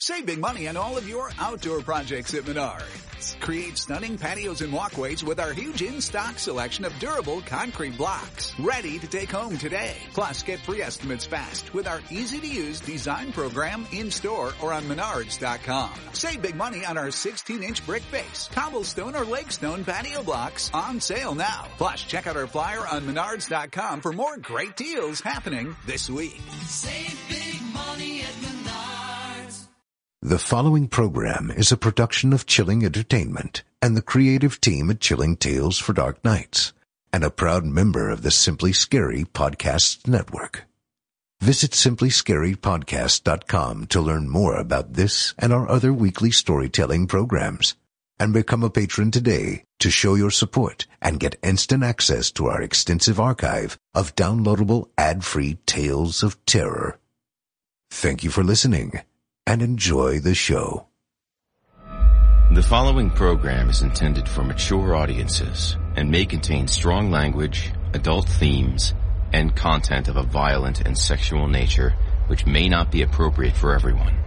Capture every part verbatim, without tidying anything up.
Save big money on all of your outdoor projects at Menards. Create stunning patios and walkways with our huge in-stock selection of durable concrete blocks. Ready to take home today. Plus, get free estimates fast with our easy-to-use design program in-store or on Menards dot com. Save big money on our sixteen inch brick base, cobblestone or lakestone patio blocks on sale now. Plus, check out our flyer on Menards dot com for more great deals happening this week. Save big money at Menards. The following program is a production of Chilling Entertainment and the creative team at Chilling Tales for Dark Nights, and a proud member of the Simply Scary Podcasts Network. Visit simply scary podcast dot com to learn more about this and our other weekly storytelling programs, and become a patron today to show your support and get instant access to our extensive archive of downloadable ad-free tales of terror. Thank you for listening, and enjoy the show. The following program is intended for mature audiences and may contain strong language, adult themes, and content of a violent and sexual nature which may not be appropriate for everyone.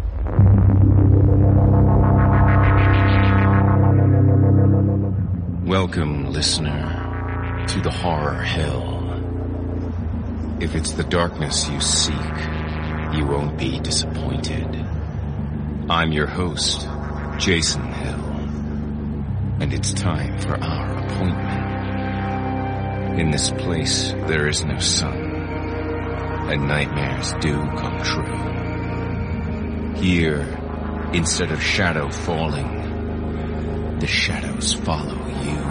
Welcome, listener, to the horror hell. If it's the darkness you seek, you won't be disappointed. I'm your host, Jason Hill, and it's time for our appointment. In this place, there is no sun, and nightmares do come true. Here, instead of shadow falling, the shadows follow you.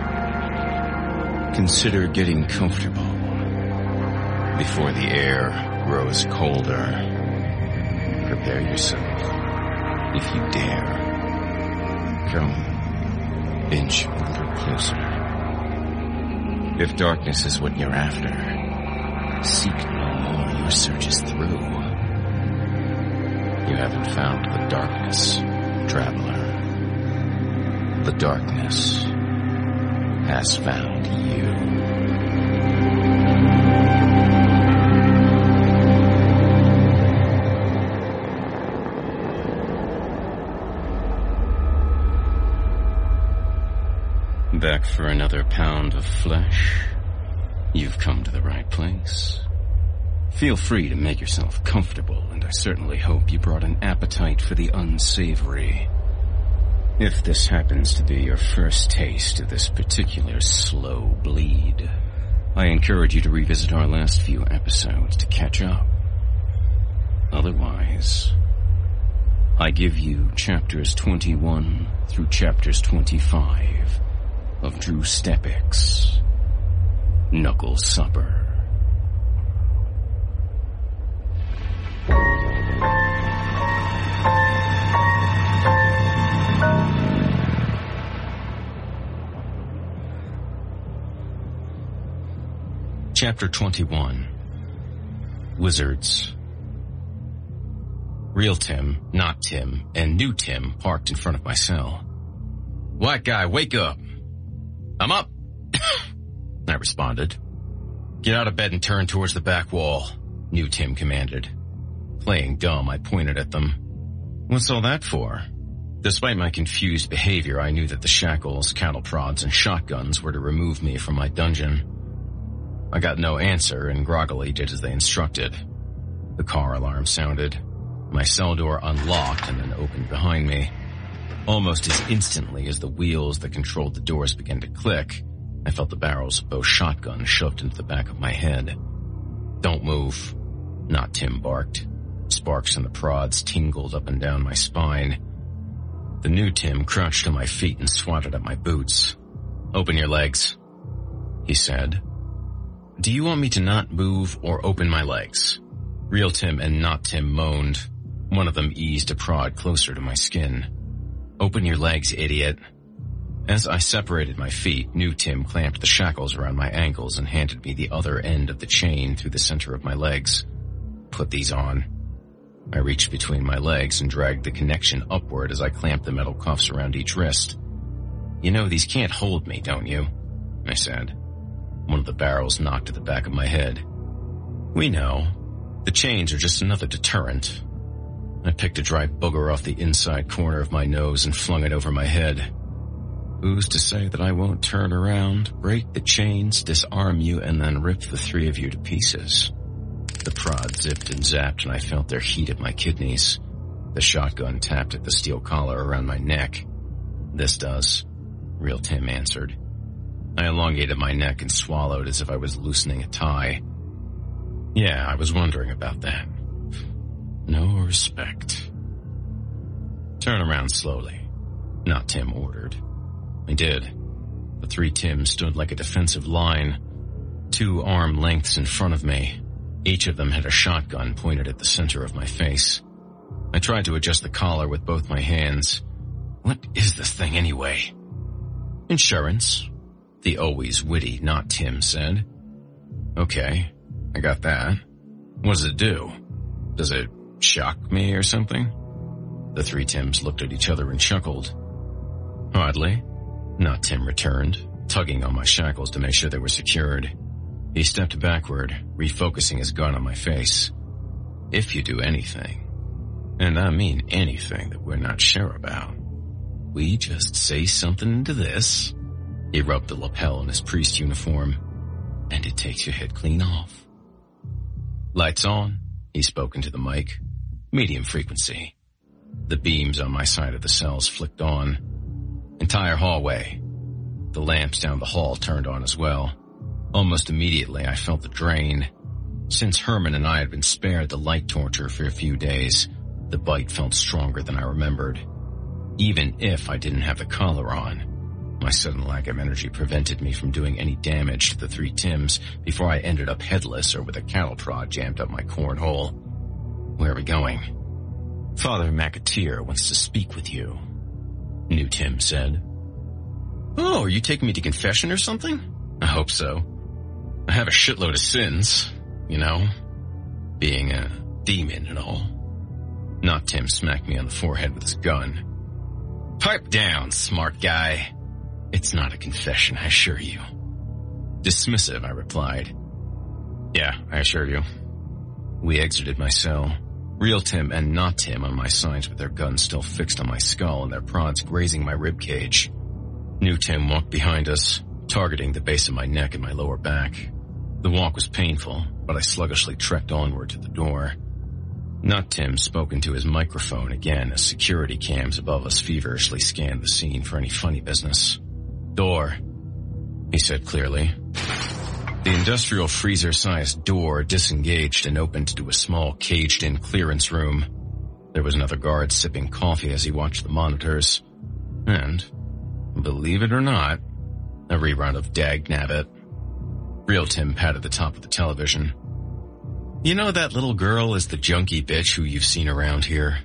Consider getting comfortable before the air grows colder. Prepare yourself. If you dare, come inch a little closer. If darkness is what you're after, seek no more. Your search is through. You haven't found the darkness, traveler. The darkness has found you. Back for another pound of flesh? You've come to the right place. Feel free to make yourself comfortable, and I certainly hope you brought an appetite for the unsavory. If this happens to be your first taste of this particular slow bleed, I encourage you to revisit our last few episodes to catch up. Otherwise, I give you chapters twenty-one through chapters twenty-five of Drew Stepek's Knuckle Supper. Chapter twenty-one. Wizards. Real Tim, not Tim, and new Tim parked in front of my cell. White guy, wake up! I'm up, I responded. Get out of bed and turn towards the back wall, new Tim commanded. Playing dumb, I pointed at them. What's all that for? Despite my confused behavior, I knew that the shackles, cattle prods, and shotguns were to remove me from my dungeon. I got no answer and groggily did as they instructed. The car alarm sounded. My cell door unlocked and then opened behind me. Almost as instantly as the wheels that controlled the doors began to click, I felt the barrels of both shotguns shoved into the back of my head. Don't move, not Tim barked. Sparks and the prods tingled up and down my spine. The new Tim crouched to my feet and swatted at my boots. Open your legs, he said. Do you want me to not move or open my legs? Real Tim and not Tim moaned. One of them eased a prod closer to my skin. Open your legs, idiot. As I separated my feet, new Tim clamped the shackles around my ankles and handed me the other end of the chain through the center of my legs. Put these on. I reached between my legs and dragged the connection upward as I clamped the metal cuffs around each wrist. You know these can't hold me, don't you? I said. One of the barrels knocked at the back of my head. We know. The chains are just another deterrent. I picked a dry booger off the inside corner of my nose and flung it over my head. Who's to say that I won't turn around, break the chains, disarm you, and then rip the three of you to pieces? The prod zipped and zapped, and I felt their heat at my kidneys. The shotgun tapped at the steel collar around my neck. This does, Real Tim answered. I elongated my neck and swallowed as if I was loosening a tie. Yeah, I was wondering about that. No respect. Turn around slowly, Not Tim ordered. I did. The three Tims stood like a defensive line, two arm lengths in front of me. Each of them had a shotgun pointed at the center of my face. I tried to adjust the collar with both my hands. What is this thing anyway? Insurance, the always witty Not Tim said. Okay, I got that. What does it do? Does it shock me or something? The three Tims looked at each other and chuckled. Hardly. Not Tim returned, tugging on my shackles to make sure they were secured. He stepped backward, refocusing his gun on my face. If you do anything, and I mean anything that we're not sure about, we just say something into this. He rubbed the lapel in his priest uniform, and it takes your head clean off. Lights on, he spoke into the mic. Medium frequency. The beams on my side of the cells flicked on. Entire hallway. The lamps down the hall turned on as well. Almost immediately, I felt the drain. Since Herman and I had been spared the light torture for a few days, the bite felt stronger than I remembered. Even if I didn't have the collar on, my sudden lack of energy prevented me from doing any damage to the three Tims before I ended up headless or with a cattle prod jammed up my cornhole. Where are we going? Father McAteer wants to speak with you, New Tim said. Oh, are you taking me to confession or something? I hope so. I have a shitload of sins, you know, being a demon and all. Not Tim smacked me on the forehead with his gun. Pipe down, smart guy. It's not a confession, I assure you. Dismissive, I replied. Yeah, I assure you. We exited my cell. Real Tim and Not Tim on my sides with their guns still fixed on my skull and their prods grazing my ribcage. New Tim walked behind us, targeting the base of my neck and my lower back. The walk was painful, but I sluggishly trekked onward to the door. Not Tim spoke into his microphone again as security cams above us feverishly scanned the scene for any funny business. Door, he said clearly. The industrial freezer-sized door disengaged and opened to a small caged-in clearance room. There was another guard sipping coffee as he watched the monitors. And, believe it or not, a rerun of Dag Nabbit. Real Tim patted the top of the television. You know that little girl is the junkie bitch who you've seen around here?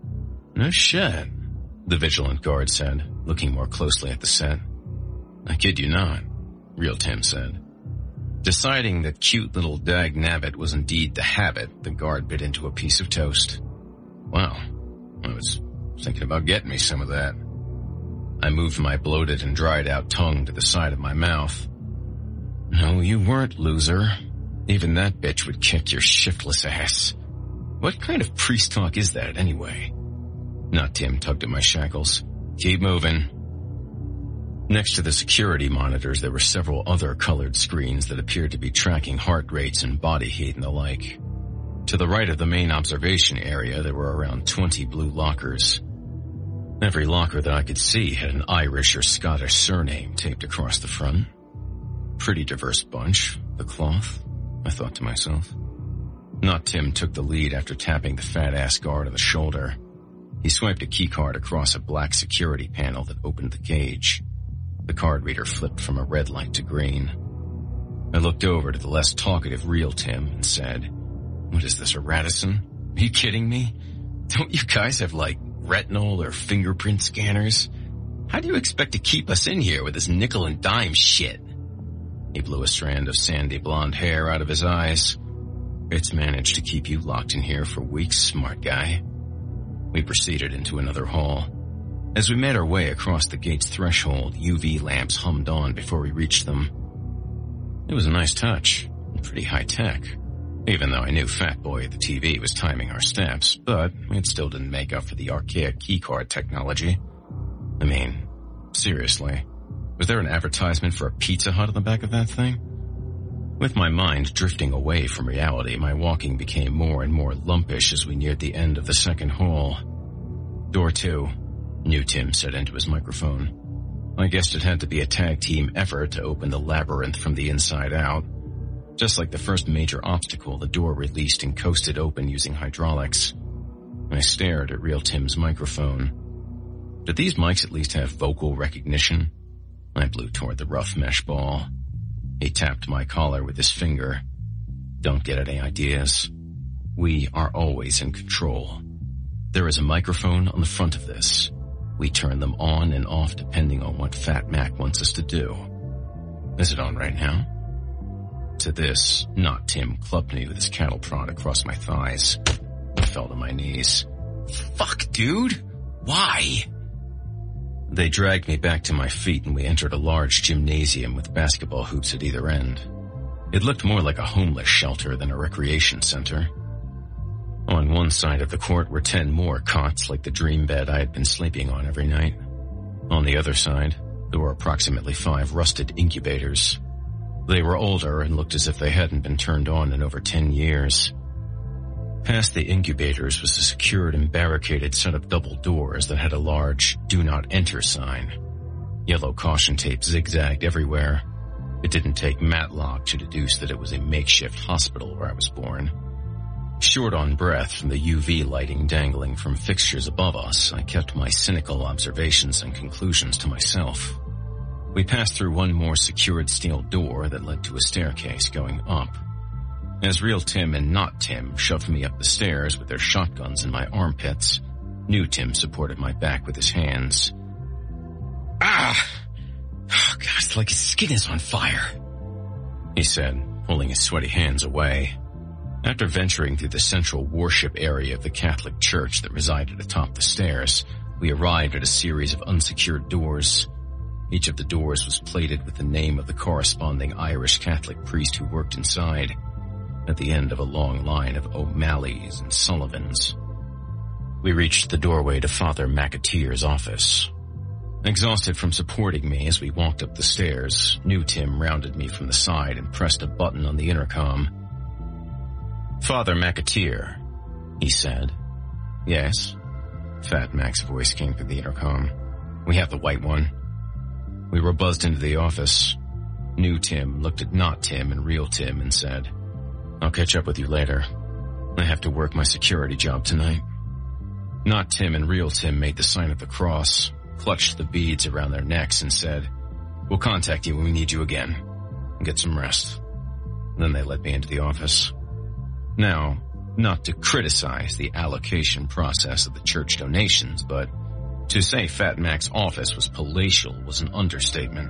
No shit, the vigilant guard said, looking more closely at the set. I kid you not, Real Tim said. Deciding that cute little Dag Nabbit was indeed the habit, the guard bit into a piece of toast. Wow, I was thinking about getting me some of that. I moved my bloated and dried out tongue to the side of my mouth. No, you weren't, loser. Even that bitch would kick your shiftless ass. What kind of priest talk is that, anyway? Not Tim tugged at my shackles. Keep moving. Next to the security monitors, there were several other colored screens that appeared to be tracking heart rates and body heat and the like. To the right of the main observation area, there were around twenty blue lockers. Every locker that I could see had an Irish or Scottish surname taped across the front. Pretty diverse bunch, the cloth, I thought to myself. Not Tim took the lead after tapping the fat-ass guard on the shoulder. He swiped a keycard across a black security panel that opened the cage. The card reader flipped from a red light to green. I looked over to the less talkative Real Tim and said, What is this, a Radisson? Are you kidding me? Don't you guys have, like, retinal or fingerprint scanners? How do you expect to keep us in here with this nickel and dime shit? He blew a strand of sandy blonde hair out of his eyes. It's managed to keep you locked in here for weeks, smart guy. We proceeded into another hall. As we made our way across the gate's threshold, U V lamps hummed on before we reached them. It was a nice touch, and pretty high-tech. Even though I knew Fat Boy at the T V was timing our steps, but it still didn't make up for the archaic keycard technology. I mean, seriously, was there an advertisement for a Pizza Hut on the back of that thing? With my mind drifting away from reality, my walking became more and more lumpish as we neared the end of the second hall. Door two, New Tim said into his microphone. I guessed it had to be a tag team effort to open the labyrinth from the inside out. Just like the first major obstacle, the door released and coasted open using hydraulics. I stared at Real Tim's microphone. Did these mics at least have vocal recognition? I blew toward the rough mesh ball. He tapped my collar with his finger. Don't get any ideas? We are always in control. There is a microphone on the front of this. We turn them on and off depending on what Fat Mac wants us to do. Is it on right now? To this, Not Tim clubbed me with his cattle prod across my thighs. I fell to my knees. Fuck, dude! Why? They dragged me back to my feet and we entered a large gymnasium with basketball hoops at either end. It looked more like a homeless shelter than a recreation center. On one side of the court were ten more cots like the dream bed I had been sleeping on every night. On the other side, there were approximately five rusted incubators. They were older and looked as if they hadn't been turned on in over ten years. Past the incubators was a secured and barricaded set of double doors that had a large "Do Not Enter" sign. Yellow caution tape zigzagged everywhere. It didn't take Matlock to deduce that it was a makeshift hospital where I was born. Short on breath from the U V lighting dangling from fixtures above us, I kept my cynical observations and conclusions to myself. We passed through one more secured steel door that led to a staircase going up. As Real Tim and Not Tim shoved me up the stairs with their shotguns in my armpits, New Tim supported my back with his hands. Ah! Oh, God, it's like his skin is on fire, he said, pulling his sweaty hands away. After venturing through the central worship area of the Catholic church that resided atop the stairs, we arrived at a series of unsecured doors. Each of the doors was plated with the name of the corresponding Irish Catholic priest who worked inside, at the end of a long line of O'Malley's and Sullivans. We reached the doorway to Father McAteer's office. Exhausted from supporting me as we walked up the stairs, New Tim rounded me from the side and pressed a button on the intercom. Father McAteer, he said. Yes. Fat Mac's voice came through the intercom. We have the white one. We were buzzed into the office. New Tim looked at Not Tim and Real Tim and said, I'll catch up with you later. I have to work my security job tonight. Not Tim and Real Tim made the sign of the cross, clutched the beads around their necks and said, We'll contact you when we need you again. Get some rest. Then they led me into the office. Now, not to criticize the allocation process of the church donations, but to say Fat Mac's office was palatial was an understatement.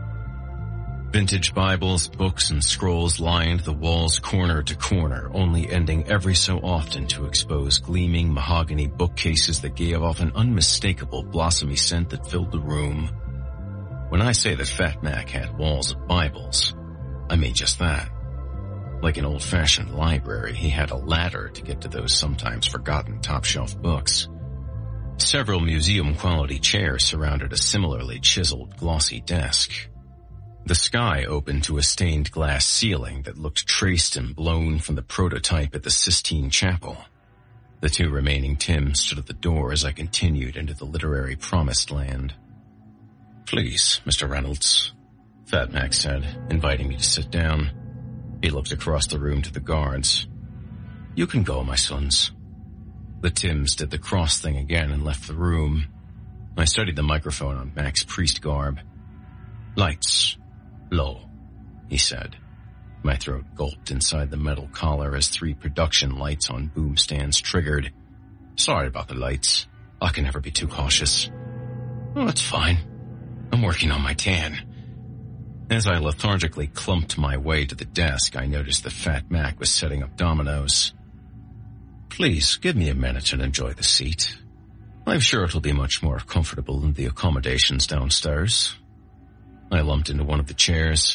Vintage Bibles, books, and scrolls lined the walls corner to corner, only ending every so often to expose gleaming mahogany bookcases that gave off an unmistakable blossomy scent that filled the room. When I say that Fat Mac had walls of Bibles, I mean just that. Like an old-fashioned library, he had a ladder to get to those sometimes forgotten top-shelf books. Several museum-quality chairs surrounded a similarly chiseled, glossy desk. The sky opened to a stained glass ceiling that looked traced and blown from the prototype at the Sistine Chapel. The two remaining Tims stood at the door as I continued into the literary promised land. Please, Mister Reynolds, Fat Mac said, inviting me to sit down. He looked across the room to the guards. You can go, my sons. The Tims did the cross thing again and left the room. I studied the microphone on Mac's priest garb. Lights. Low, he said. My throat gulped inside the metal collar as three production lights on boom stands triggered. Sorry about the lights. I can never be too cautious. Oh, it's fine. I'm working on my tan. As I lethargically clumped my way to the desk, I noticed that Fat Mac was setting up dominoes. Please, give me a minute and enjoy the seat. I'm sure it'll be much more comfortable than the accommodations downstairs. I lumped into one of the chairs.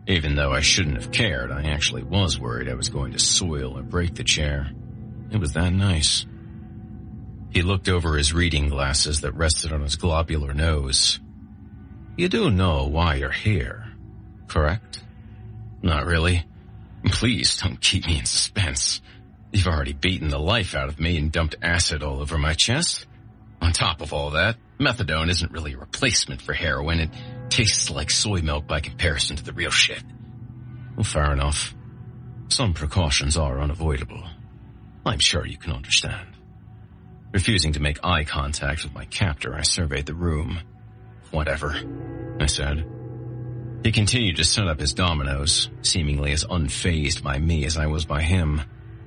Even though I shouldn't have cared, I actually was worried I was going to soil or break the chair. It was that nice. He looked over his reading glasses that rested on his globular nose. You do know why you're here, correct? Not really. Please don't keep me in suspense. You've already beaten the life out of me and dumped acid all over my chest. On top of all that, methadone isn't really a replacement for heroin. It tastes like soy milk by comparison to the real shit. Well, fair enough. Some precautions are unavoidable. I'm sure you can understand. Refusing to make eye contact with my captor, I surveyed the room. Whatever, I said. He continued to set up his dominoes, seemingly as unfazed by me as I was by him.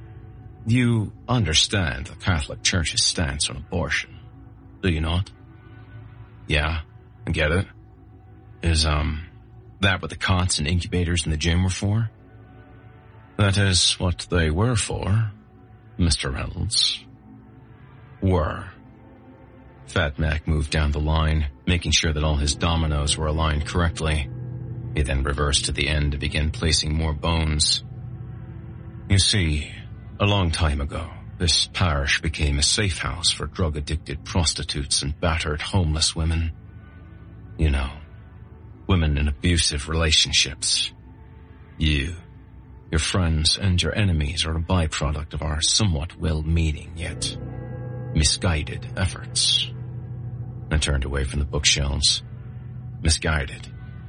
You understand the Catholic Church's stance on abortion, do you not? Yeah, I get it. Is, um, that what the cots and incubators in the gym were for? That is what they were for, Mister Reynolds. Were. Fat Mac moved down the line, making sure that all his dominoes were aligned correctly. He then reversed to the end to begin placing more bones. You see, a long time ago, this parish became a safe house for drug-addicted prostitutes and battered homeless women. You know, women in abusive relationships. You, your friends, and your enemies are a byproduct of our somewhat well-meaning yet misguided efforts. I turned away from the bookshelves. Misguided.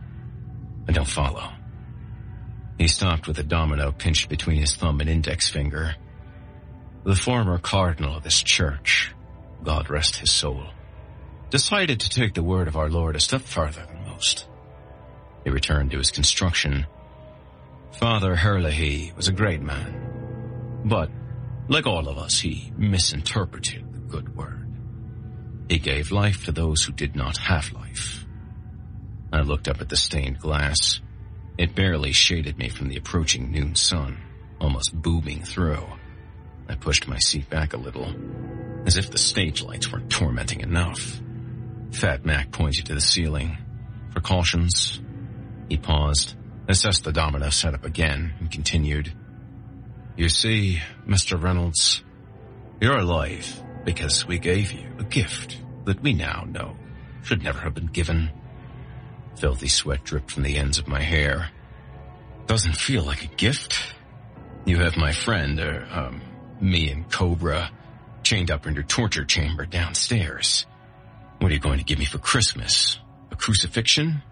I don't follow. He stopped with a domino pinched between his thumb and index finger. The former cardinal of this church, God rest his soul, decided to take the word of our Lord a step further than most. He returned to his construction. Father Herlihy was a great man, but, like all of us, he misinterpreted the good word. He gave life to those who did not have life. I looked up at the stained glass. It barely shaded me from the approaching noon sun, almost booming through. I pushed my seat back a little, as if the stage lights weren't tormenting enough. Fat Mac pointed to the ceiling. Precautions? He paused, assessed the domino setup again, and continued. You see, Mister Reynolds, you're alive because we gave you a gift that we now know should never have been given. Filthy sweat dripped from the ends of my hair. Doesn't feel like a gift. You have my friend, or, um, me and Cobra, chained up in your torture chamber downstairs. What are you going to give me for Christmas? A crucifixion?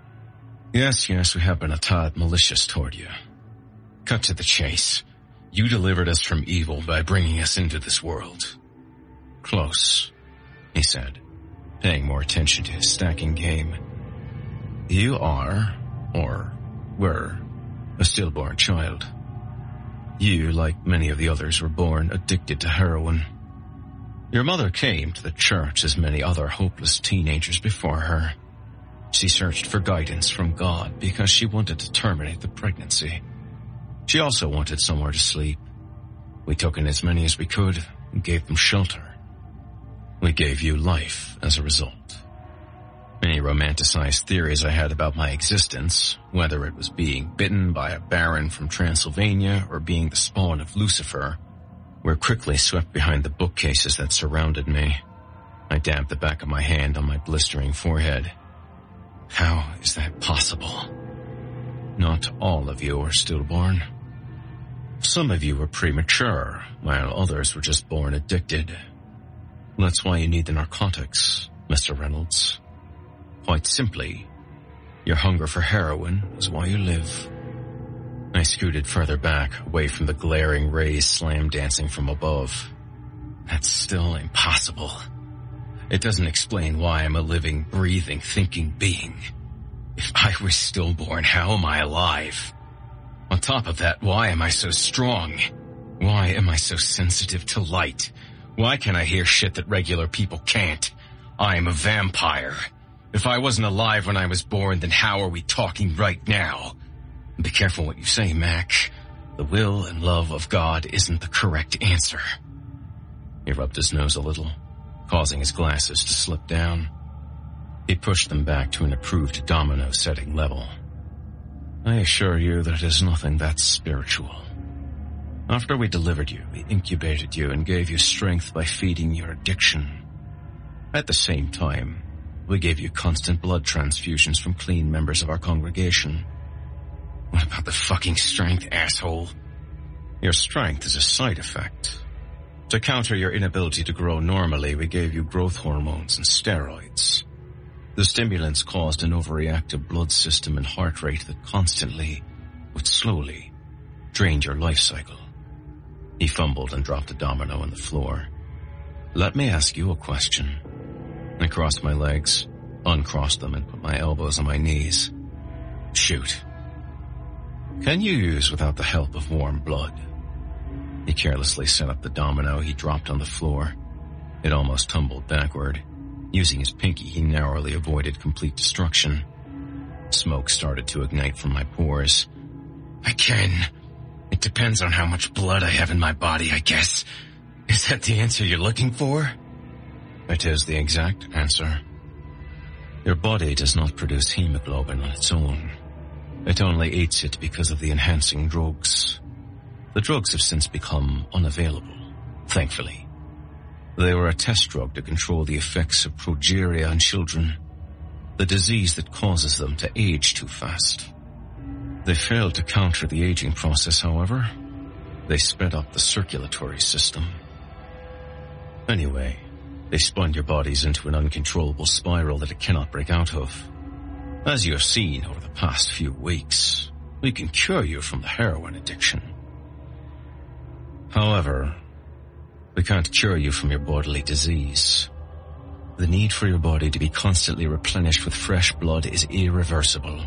Yes, yes, we have been a tad malicious toward you. Cut to the chase. You delivered us from evil by bringing us into this world. Close, he said, paying more attention to his stacking game. You are, or were, a stillborn child. You, like many of the others, were born addicted to heroin. Your mother came to the church as many other hopeless teenagers before her. She searched for guidance from God because she wanted to terminate the pregnancy. She also wanted somewhere to sleep. We took in as many as we could and gave them shelter. We gave you life as a result. Any romanticized theories I had about my existence, whether it was being bitten by a baron from Transylvania or being the spawn of Lucifer, were quickly swept behind the bookcases that surrounded me. I dabbed the back of my hand on my blistering forehead. How is that possible? Not all of you are stillborn. Some of you were premature, while others were just born addicted. That's why you need the narcotics, Mister Reynolds. Quite simply, your hunger for heroin is why you live. I scooted further back, away from the glaring rays slam dancing from above. That's still impossible. It doesn't explain why I'm a living, breathing, thinking being. If I was stillborn, how am I alive? On top of that, why am I so strong? Why am I so sensitive to light? Why can I hear shit that regular people can't? I am a vampire. If I wasn't alive when I was born, then how are we talking right now? Be careful what you say, Mac. The will and love of God isn't the correct answer. He rubbed his nose a little, causing his glasses to slip down. He pushed them back to an approved domino setting level. I assure you that it is nothing that spiritual. After we delivered you, we incubated you and gave you strength by feeding your addiction. At the same time, we gave you constant blood transfusions from clean members of our congregation. What about the fucking strength, asshole? Your strength is a side effect. To counter your inability to grow normally, we gave you growth hormones and steroids. The stimulants caused an overreactive blood system and heart rate that constantly, but slowly, drained your life cycle. He fumbled and dropped a domino on the floor. Let me ask you a question. I crossed my legs, uncrossed them, and put my elbows on my knees. Shoot. Can you use without the help of warm blood? He carelessly set up the domino he dropped on the floor. It almost tumbled backward. Using his pinky, he narrowly avoided complete destruction. Smoke started to ignite from my pores. I can. It depends on how much blood I have in my body, I guess. Is that the answer you're looking for? It is the exact answer. Your body does not produce hemoglobin on its own. It only eats it because of the enhancing drugs. The drugs have since become unavailable, thankfully. They were a test drug to control the effects of progeria on children, the disease that causes them to age too fast. They failed to counter the aging process, however. They sped up the circulatory system. Anyway, they spun your bodies into an uncontrollable spiral that it cannot break out of. As you have seen over the past few weeks, we can cure you from the heroin addiction. However, we can't cure you from your bodily disease. The need for your body to be constantly replenished with fresh blood is irreversible.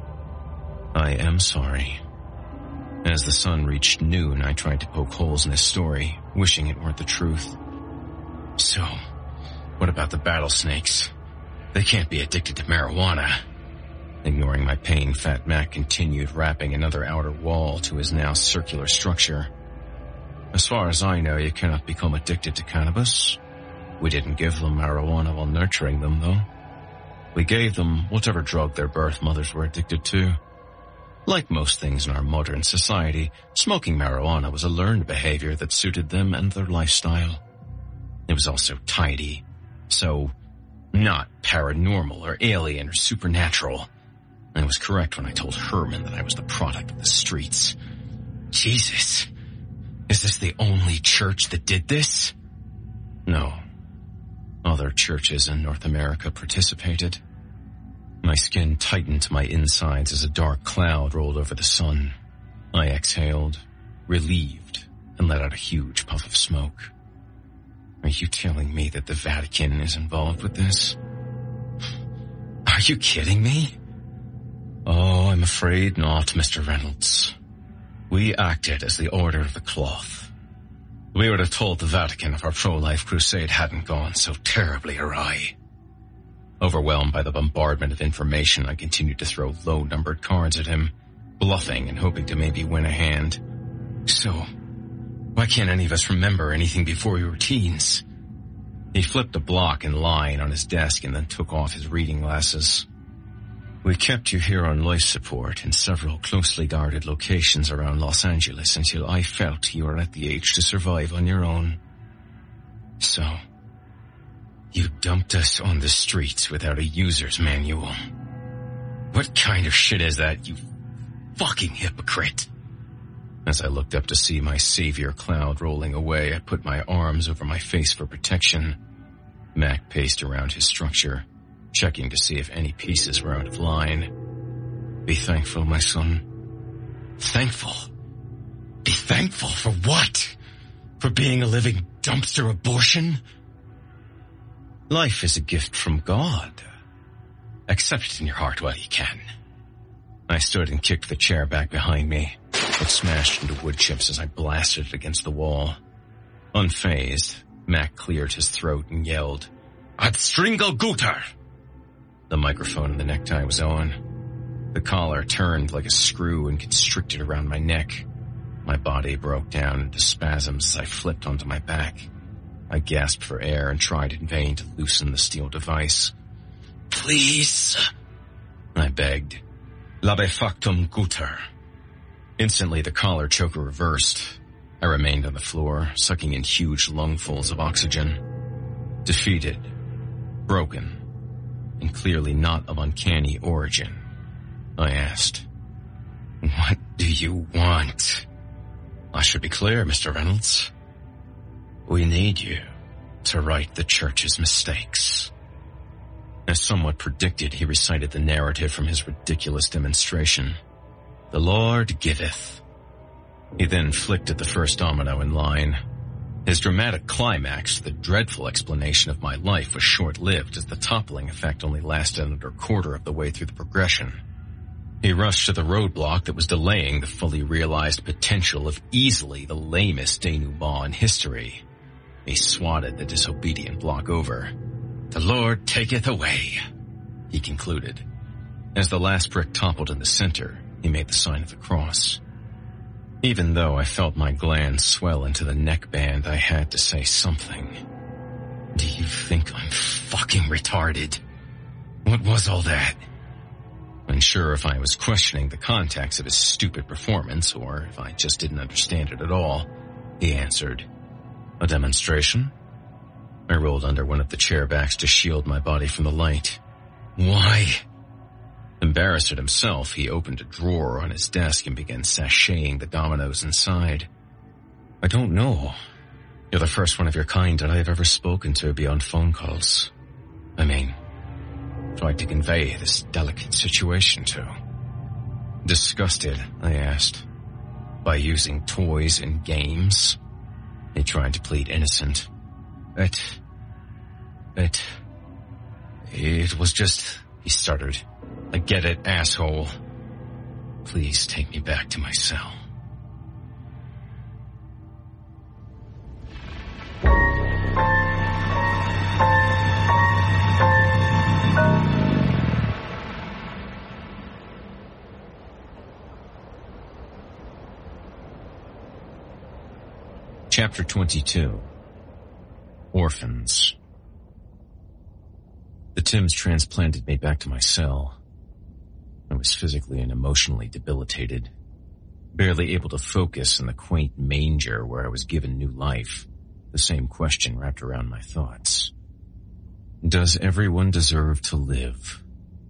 I am sorry. As the sun reached noon, I tried to poke holes in his story, wishing it weren't the truth. So, what about the battlesnakes? They can't be addicted to marijuana. Ignoring my pain, Fat Mac continued wrapping another outer wall to his now circular structure. As far as I know, you cannot become addicted to cannabis. We didn't give them marijuana while nurturing them, though. We gave them whatever drug their birth mothers were addicted to. Like most things in our modern society, smoking marijuana was a learned behavior that suited them and their lifestyle. It was also tidy, so not paranormal or alien or supernatural. I was correct when I told Herman that I was the product of the streets. Jesus, is this the only church that did this? No. Other churches in North America participated. My skin tightened to my insides as a dark cloud rolled over the sun. I exhaled, relieved, and let out a huge puff of smoke. Are you telling me that the Vatican is involved with this? Are you kidding me? Oh, I'm afraid not, Mister Reynolds. We acted as the order of the cloth. We would have told the Vatican if our pro-life crusade hadn't gone so terribly awry. Overwhelmed by the bombardment of information, I continued to throw low-numbered cards at him, bluffing and hoping to maybe win a hand. So, why can't any of us remember anything before we were teens? He flipped a block in line on his desk and then took off his reading glasses. We kept you here on life support in several closely guarded locations around Los Angeles until I felt you were at the age to survive on your own. So, you dumped us on the streets without a user's manual. What kind of shit is that, you fucking hypocrite? As I looked up to see my savior cloud rolling away, I put my arms over my face for protection. Mac paced around his structure, checking to see if any pieces were out of line. Be thankful, my son. Thankful? Be thankful for what? For being a living dumpster abortion? Life is a gift from God. Accept it in your heart while you can. I stood and kicked the chair back behind me. It smashed into wood chips as I blasted it against the wall. Unfazed, Mac cleared his throat and yelled, "Adstringal Guter!" The microphone and the necktie was on. The collar turned like a screw and constricted around my neck. My body broke down into spasms as I flipped onto my back. I gasped for air and tried in vain to loosen the steel device. "Please," I begged. Labe factum guter. Instantly, the collar choker reversed. I remained on the floor, sucking in huge lungfuls of oxygen. Defeated, broken, and clearly not of uncanny origin. I asked, "What do you want?" "I should be clear, Mister Reynolds. We need you to right the church's mistakes." As somewhat predicted, he recited the narrative from his ridiculous demonstration. "The Lord giveth." He then flicked at the first domino in line. His dramatic climax to the dreadful explanation of my life was short-lived, as the toppling effect only lasted under a quarter of the way through the progression. He rushed to the roadblock that was delaying the fully realized potential of easily the lamest denouement in history. He swatted the disobedient block over. "The Lord taketh away," he concluded. As the last brick toppled in the center, he made the sign of the cross. Even though I felt my glands swell into the neckband, I had to say something. "Do you think I'm fucking retarded? What was all that?" Unsure if I was questioning the context of his stupid performance or if I just didn't understand it at all, he answered, "A demonstration?" I rolled under one of the chair backs to shield my body from the light. "Why?" Embarrassed at himself, he opened a drawer on his desk and began sashaying the dominoes inside. "I don't know. You're the first one of your kind that I have ever spoken to beyond phone calls. I mean, tried to convey this delicate situation to." Disgusted, I asked, "By using toys and games?" He tried to plead innocent. It... It... It was just... He stuttered. "I get it, asshole. Please take me back to my cell." Chapter twenty-two. Orphans. The Tims transplanted me back to my cell. I was physically and emotionally debilitated, barely able to focus in the quaint manger where I was given new life. The same question wrapped around my thoughts. Does everyone deserve to live?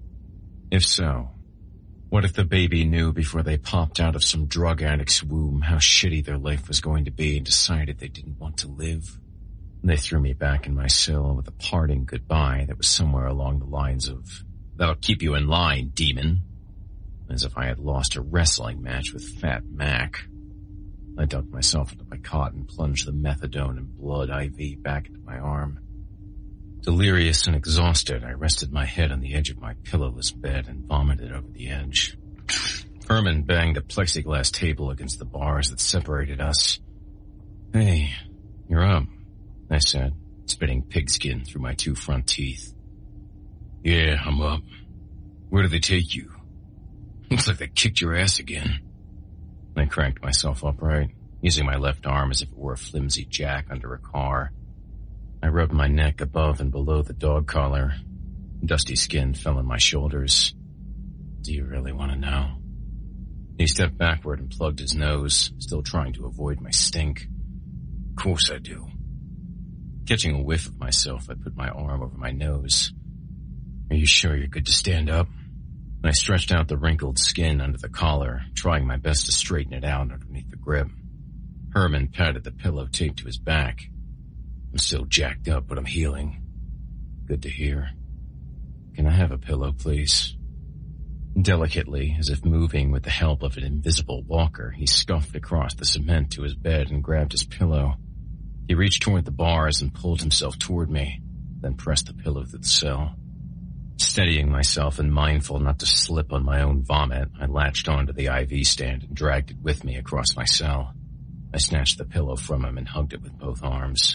If so, what if the baby knew before they popped out of some drug addict's womb how shitty their life was going to be and decided they didn't want to live? They threw me back in my cell with a parting goodbye that was somewhere along the lines of, "That'll keep you in line, demon." As if I had lost a wrestling match with Fat Mac. I ducked myself into my cot and plunged the methadone and blood I V back into my arm. Delirious and exhausted, I rested my head on the edge of my pillowless bed and vomited over the edge. Herman banged a plexiglass table against the bars that separated us. "Hey, you're up," I said, spitting pigskin through my two front teeth. "Yeah, I'm up. Where did they take you? Looks like they kicked your ass again." I cranked myself upright, using my left arm as if it were a flimsy jack under a car. I rubbed my neck above and below the dog collar. Dusty skin fell on my shoulders. "Do you really want to know?" He stepped backward and plugged his nose, still trying to avoid my stink. "Of course I do." Catching a whiff of myself, I put my arm over my nose. "Are you sure you're good to stand up?" I stretched out the wrinkled skin under the collar, trying my best to straighten it out underneath the grip. Herman patted the pillow taped to his back. "I'm still jacked up, but I'm healing." "Good to hear. Can I have a pillow, please?" Delicately, as if moving with the help of an invisible walker, he scuffed across the cement to his bed and grabbed his pillow. He reached toward the bars and pulled himself toward me, then pressed the pillow through the cell. Steadying myself and mindful not to slip on my own vomit, I latched onto the I V stand and dragged it with me across my cell. I snatched the pillow from him and hugged it with both arms.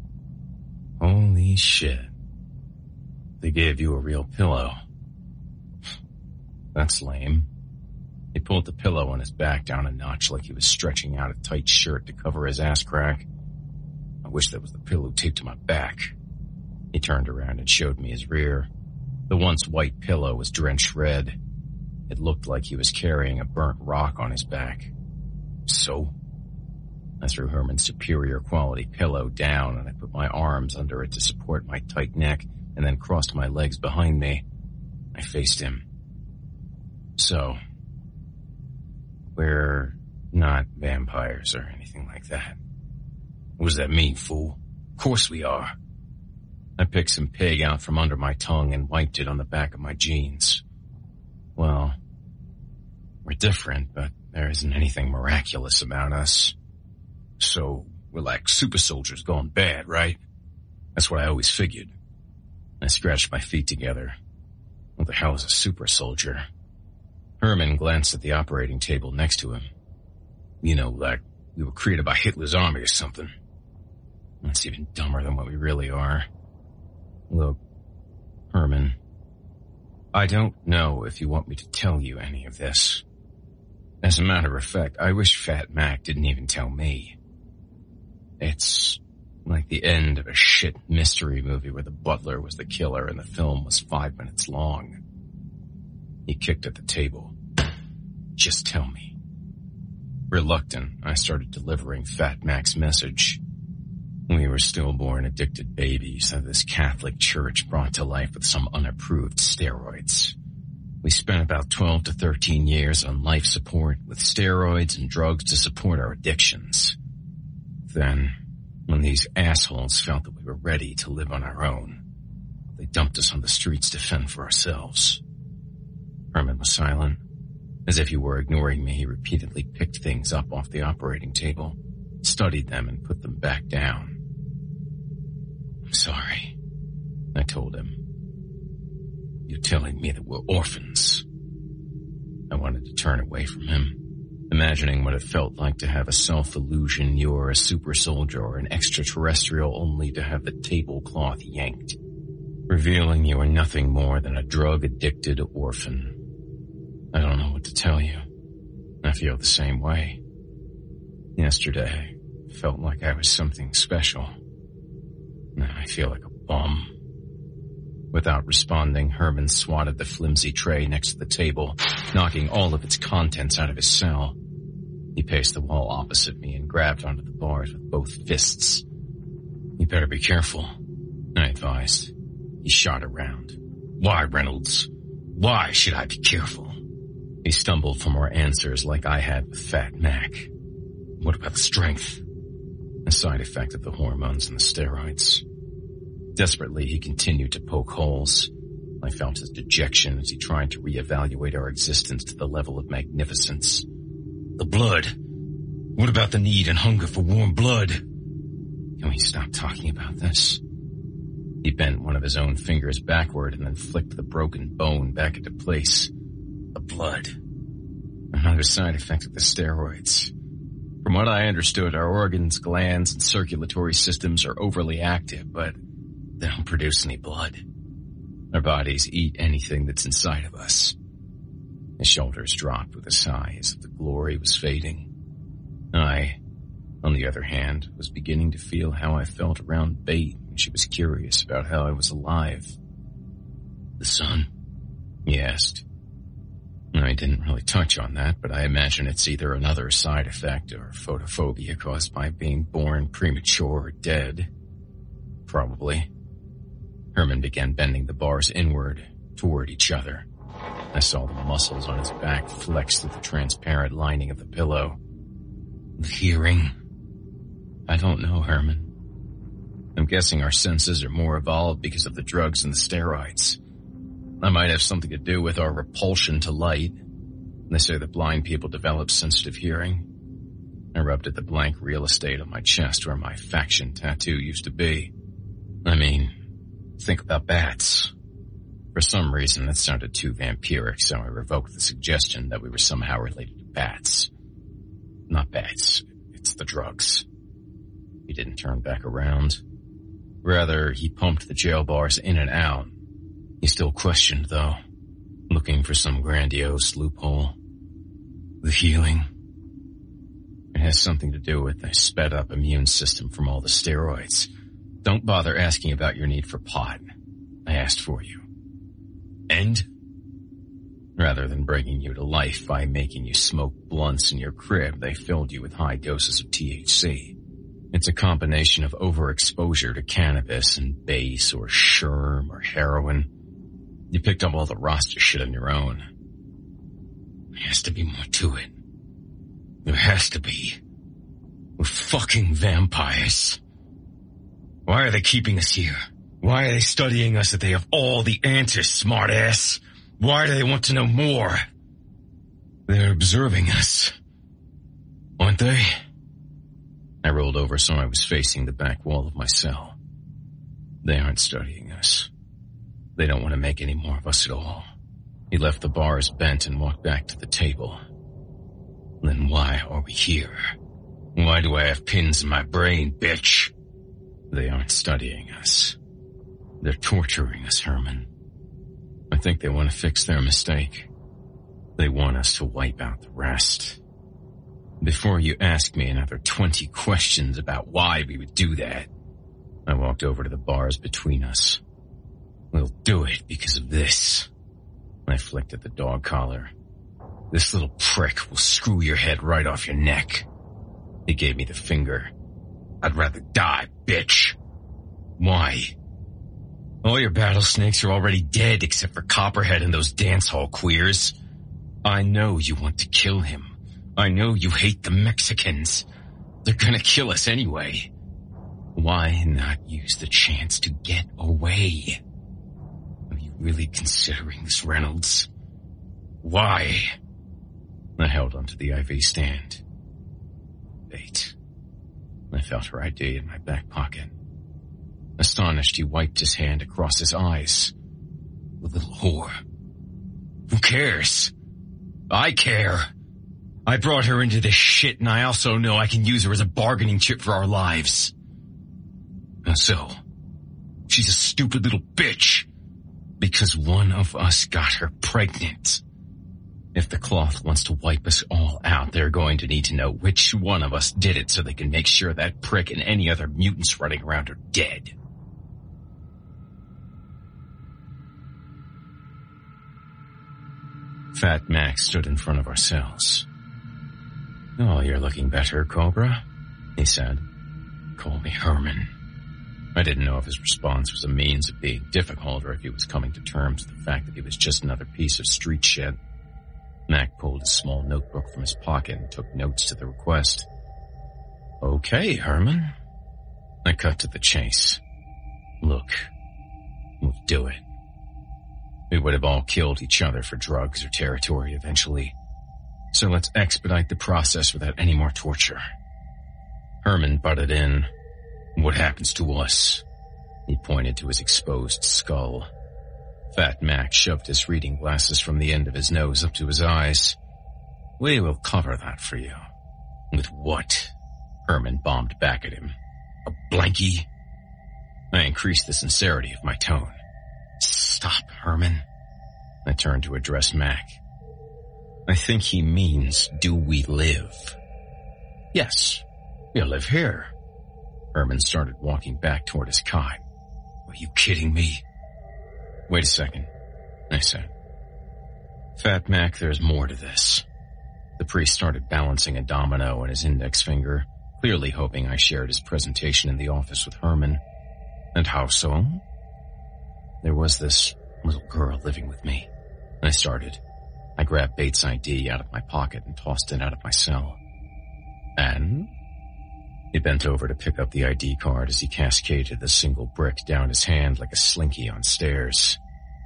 "Holy shit. They gave you a real pillow." "That's lame." He pulled the pillow on his back down a notch like he was stretching out a tight shirt to cover his ass crack. "I wish that was the pillow taped to my back." He turned around and showed me his rear. The once white pillow was drenched red. It looked like he was carrying a burnt rock on his back. So? I threw Herman's superior quality pillow down and I put my arms under it to support my tight neck and then crossed my legs behind me. I faced him. So, we're not vampires or anything like that. What does that mean, fool? Of course we are. I picked some pig out from under my tongue and wiped it on the back of my jeans. Well, we're different, but there isn't anything miraculous about us. So, we're like super soldiers gone bad, right? That's what I always figured. I scratched my feet together. What the hell is a super soldier? Herman glanced at the operating table next to him. You know, like we were created by Hitler's army or something. That's even dumber than what we really are. Look, Herman, I don't know if you want me to tell you any of this. As a matter of fact, I wish Fat Mac didn't even tell me. It's like the end of a shit mystery movie where the butler was the killer and the film was five minutes long. He kicked at the table. Just tell me. Reluctant, I started delivering Fat Mac's message. We were stillborn, addicted babies that this Catholic church brought to life with some unapproved steroids. We spent about twelve to thirteen years on life support with steroids and drugs to support our addictions. Then, when these assholes felt that we were ready to live on our own, they dumped us on the streets to fend for ourselves. Herman was silent. As if he were ignoring me, he repeatedly picked things up off the operating table, studied them, and put them back down. I'm sorry, I told him. You're telling me that we're orphans. I wanted to turn away from him, imagining what it felt like to have a self-illusion you're a super soldier or an extraterrestrial only to have the tablecloth yanked, revealing you are nothing more than a drug-addicted orphan. I don't know what to tell you. I feel the same way. Yesterday, I felt like I was something special. Now I feel like a bum. Without responding, Herman swatted the flimsy tray next to the table, knocking all of its contents out of his cell. He paced the wall opposite me and grabbed onto the bars with both fists. You better be careful, I advised. He shot around. Why, Reynolds? Why should I be careful? He stumbled for more answers like I had with Fat Mac. What about the strength? A side effect of the hormones and the steroids. Desperately, he continued to poke holes. I felt his dejection as he tried to reevaluate our existence to the level of magnificence. The blood. What about the need and hunger for warm blood? Can we stop talking about this? He bent one of his own fingers backward and then flicked the broken bone back into place. The blood. Another side effect of the steroids. From what I understood, our organs, glands, and circulatory systems are overly active, but they don't produce any blood. Our bodies eat anything that's inside of us. His shoulders dropped with a sigh as if the glory was fading. I, on the other hand, was beginning to feel how I felt around Bate when she was curious about how I was alive. The sun? He asked. I didn't really touch on that, but I imagine it's either another side effect or photophobia caused by being born premature or dead. Probably. Herman began bending the bars inward, toward each other. I saw the muscles on his back flex through the transparent lining of the pillow. The hearing? I don't know, Herman. I'm guessing our senses are more evolved because of the drugs and the steroids. I might have something to do with our repulsion to light. They say that blind people develop sensitive hearing. I rubbed at the blank real estate on my chest where my faction tattoo used to be. I mean, think about bats. For some reason, that sounded too vampiric, so I revoked the suggestion that we were somehow related to bats. Not bats, it's the drugs. He didn't turn back around. Rather, he pumped the jail bars in and out. He still questioned, though, looking for some grandiose loophole. The healing. It has something to do with the sped-up immune system from all the steroids. Don't bother asking about your need for pot. I asked for you. And? Rather than bringing you to life by making you smoke blunts in your crib, they filled you with high doses of T H C. It's a combination of overexposure to cannabis and base or sherm or heroin. You picked up all the roster shit on your own. There has to be more to it. There has to be. We're fucking vampires. Why are they keeping us here? Why are they studying us if they have all the answers, smartass? Why do they want to know more? They're observing us, aren't they? I rolled over so I was facing the back wall of my cell. They aren't studying us. They don't want to make any more of us at all. He left the bars bent and walked back to the table. Then why are we here? Why do I have pins in my brain, bitch? They aren't studying us. They're torturing us, Herman. I think they want to fix their mistake. They want us to wipe out the rest. Before you ask me another twenty questions about why we would do that, I walked over to the bars between us. We'll do it because of this. I flicked at the dog collar. This little prick will screw your head right off your neck. He gave me the finger. I'd rather die, bitch. Why? All your battle snakes are already dead except for Copperhead and those dance hall queers. I know you want to kill him. I know you hate the Mexicans. They're gonna kill us anyway. Why not use the chance to get away? Are you really considering this, Reynolds? Why? I held onto the I V stand. Wait. I felt her I D in my back pocket. Astonished, he wiped his hand across his eyes. The little whore. Who cares? I care. I brought her into this shit, and I also know I can use her as a bargaining chip for our lives. And so, she's a stupid little bitch, because one of us got her pregnant. If the cloth wants to wipe us all out, they're going to need to know which one of us did it so they can make sure that prick and any other mutants running around are dead. Fat Max stood in front of our cells. Oh, you're looking better, Cobra, he said. Call me Herman. I didn't know if his response was a means of being difficult or if he was coming to terms with the fact that he was just another piece of street shit. Mac pulled a small notebook from his pocket and took notes to the request. Okay, Herman. I cut to the chase. Look, we'll do it. We would have all killed each other for drugs or territory eventually. So let's expedite the process without any more torture. Herman butted in. What happens to us? He pointed to his exposed skull. Fat Mac shoved his reading glasses from the end of his nose up to his eyes. We will cover that for you. With what? Herman bombed back at him. A blankie? I increased the sincerity of my tone. Stop, Herman. I turned to address Mac. I think he means, do we live? Yes, we'll live here. Herman started walking back toward his cot. Are you kidding me? Wait a second, I said. Fat Mac, there's more to this. The priest started balancing a domino in his index finger, clearly hoping I shared his presentation in the office with Herman. And how so? There was this little girl living with me. I started. I grabbed Bates' I D out of my pocket and tossed it out of my cell. And? He bent over to pick up the I D card as he cascaded the single brick down his hand like a slinky on stairs.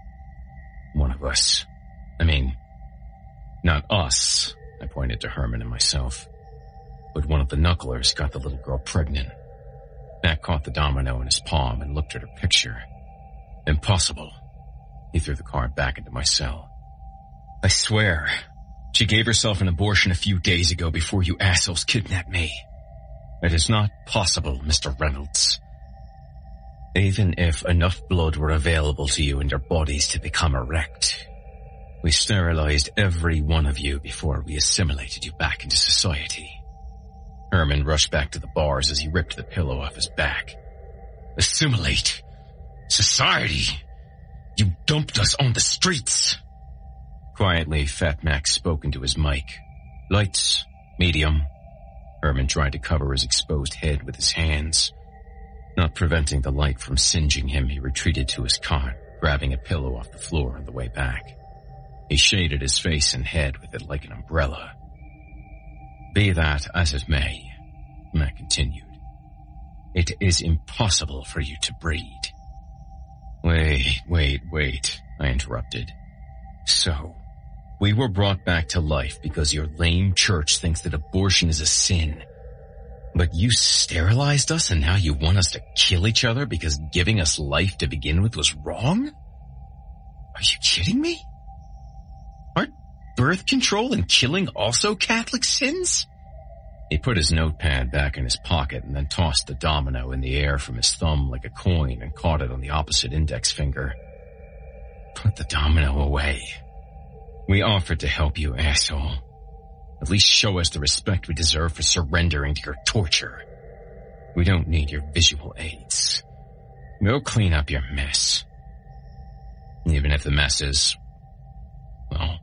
One of us. I mean, not us, I pointed to Herman and myself. But one of the knucklers got the little girl pregnant. Mac caught the domino in his palm and looked at her picture. Impossible. He threw the card back into my cell. I swear, she gave herself an abortion a few days ago before you assholes kidnapped me. It is not possible, Mister Reynolds. Even if enough blood were available to you in your bodies to become erect, we sterilized every one of you before we assimilated you back into society. Herman rushed back to the bars as he ripped the pillow off his back. Assimilate? Society? You dumped us on the streets. Quietly, Fat Mac spoke into his mic. Lights, medium. Herman tried to cover his exposed head with his hands. Not preventing the light from singeing him, he retreated to his cot, grabbing a pillow off the floor on the way back. He shaded his face and head with it like an umbrella. Be that as it may, Mac continued, it is impossible for you to breed. Wait, wait, wait, I interrupted. So, we were brought back to life because your lame church thinks that abortion is a sin. But you sterilized us and now you want us to kill each other because giving us life to begin with was wrong? Are you kidding me? Aren't birth control and killing also Catholic sins? He put his notepad back in his pocket and then tossed the domino in the air from his thumb like a coin and caught it on the opposite index finger. Put the domino away. We offered to help you, asshole. At least show us the respect we deserve for surrendering to your torture. We don't need your visual aids. Go clean up your mess. Even if the mess is, well,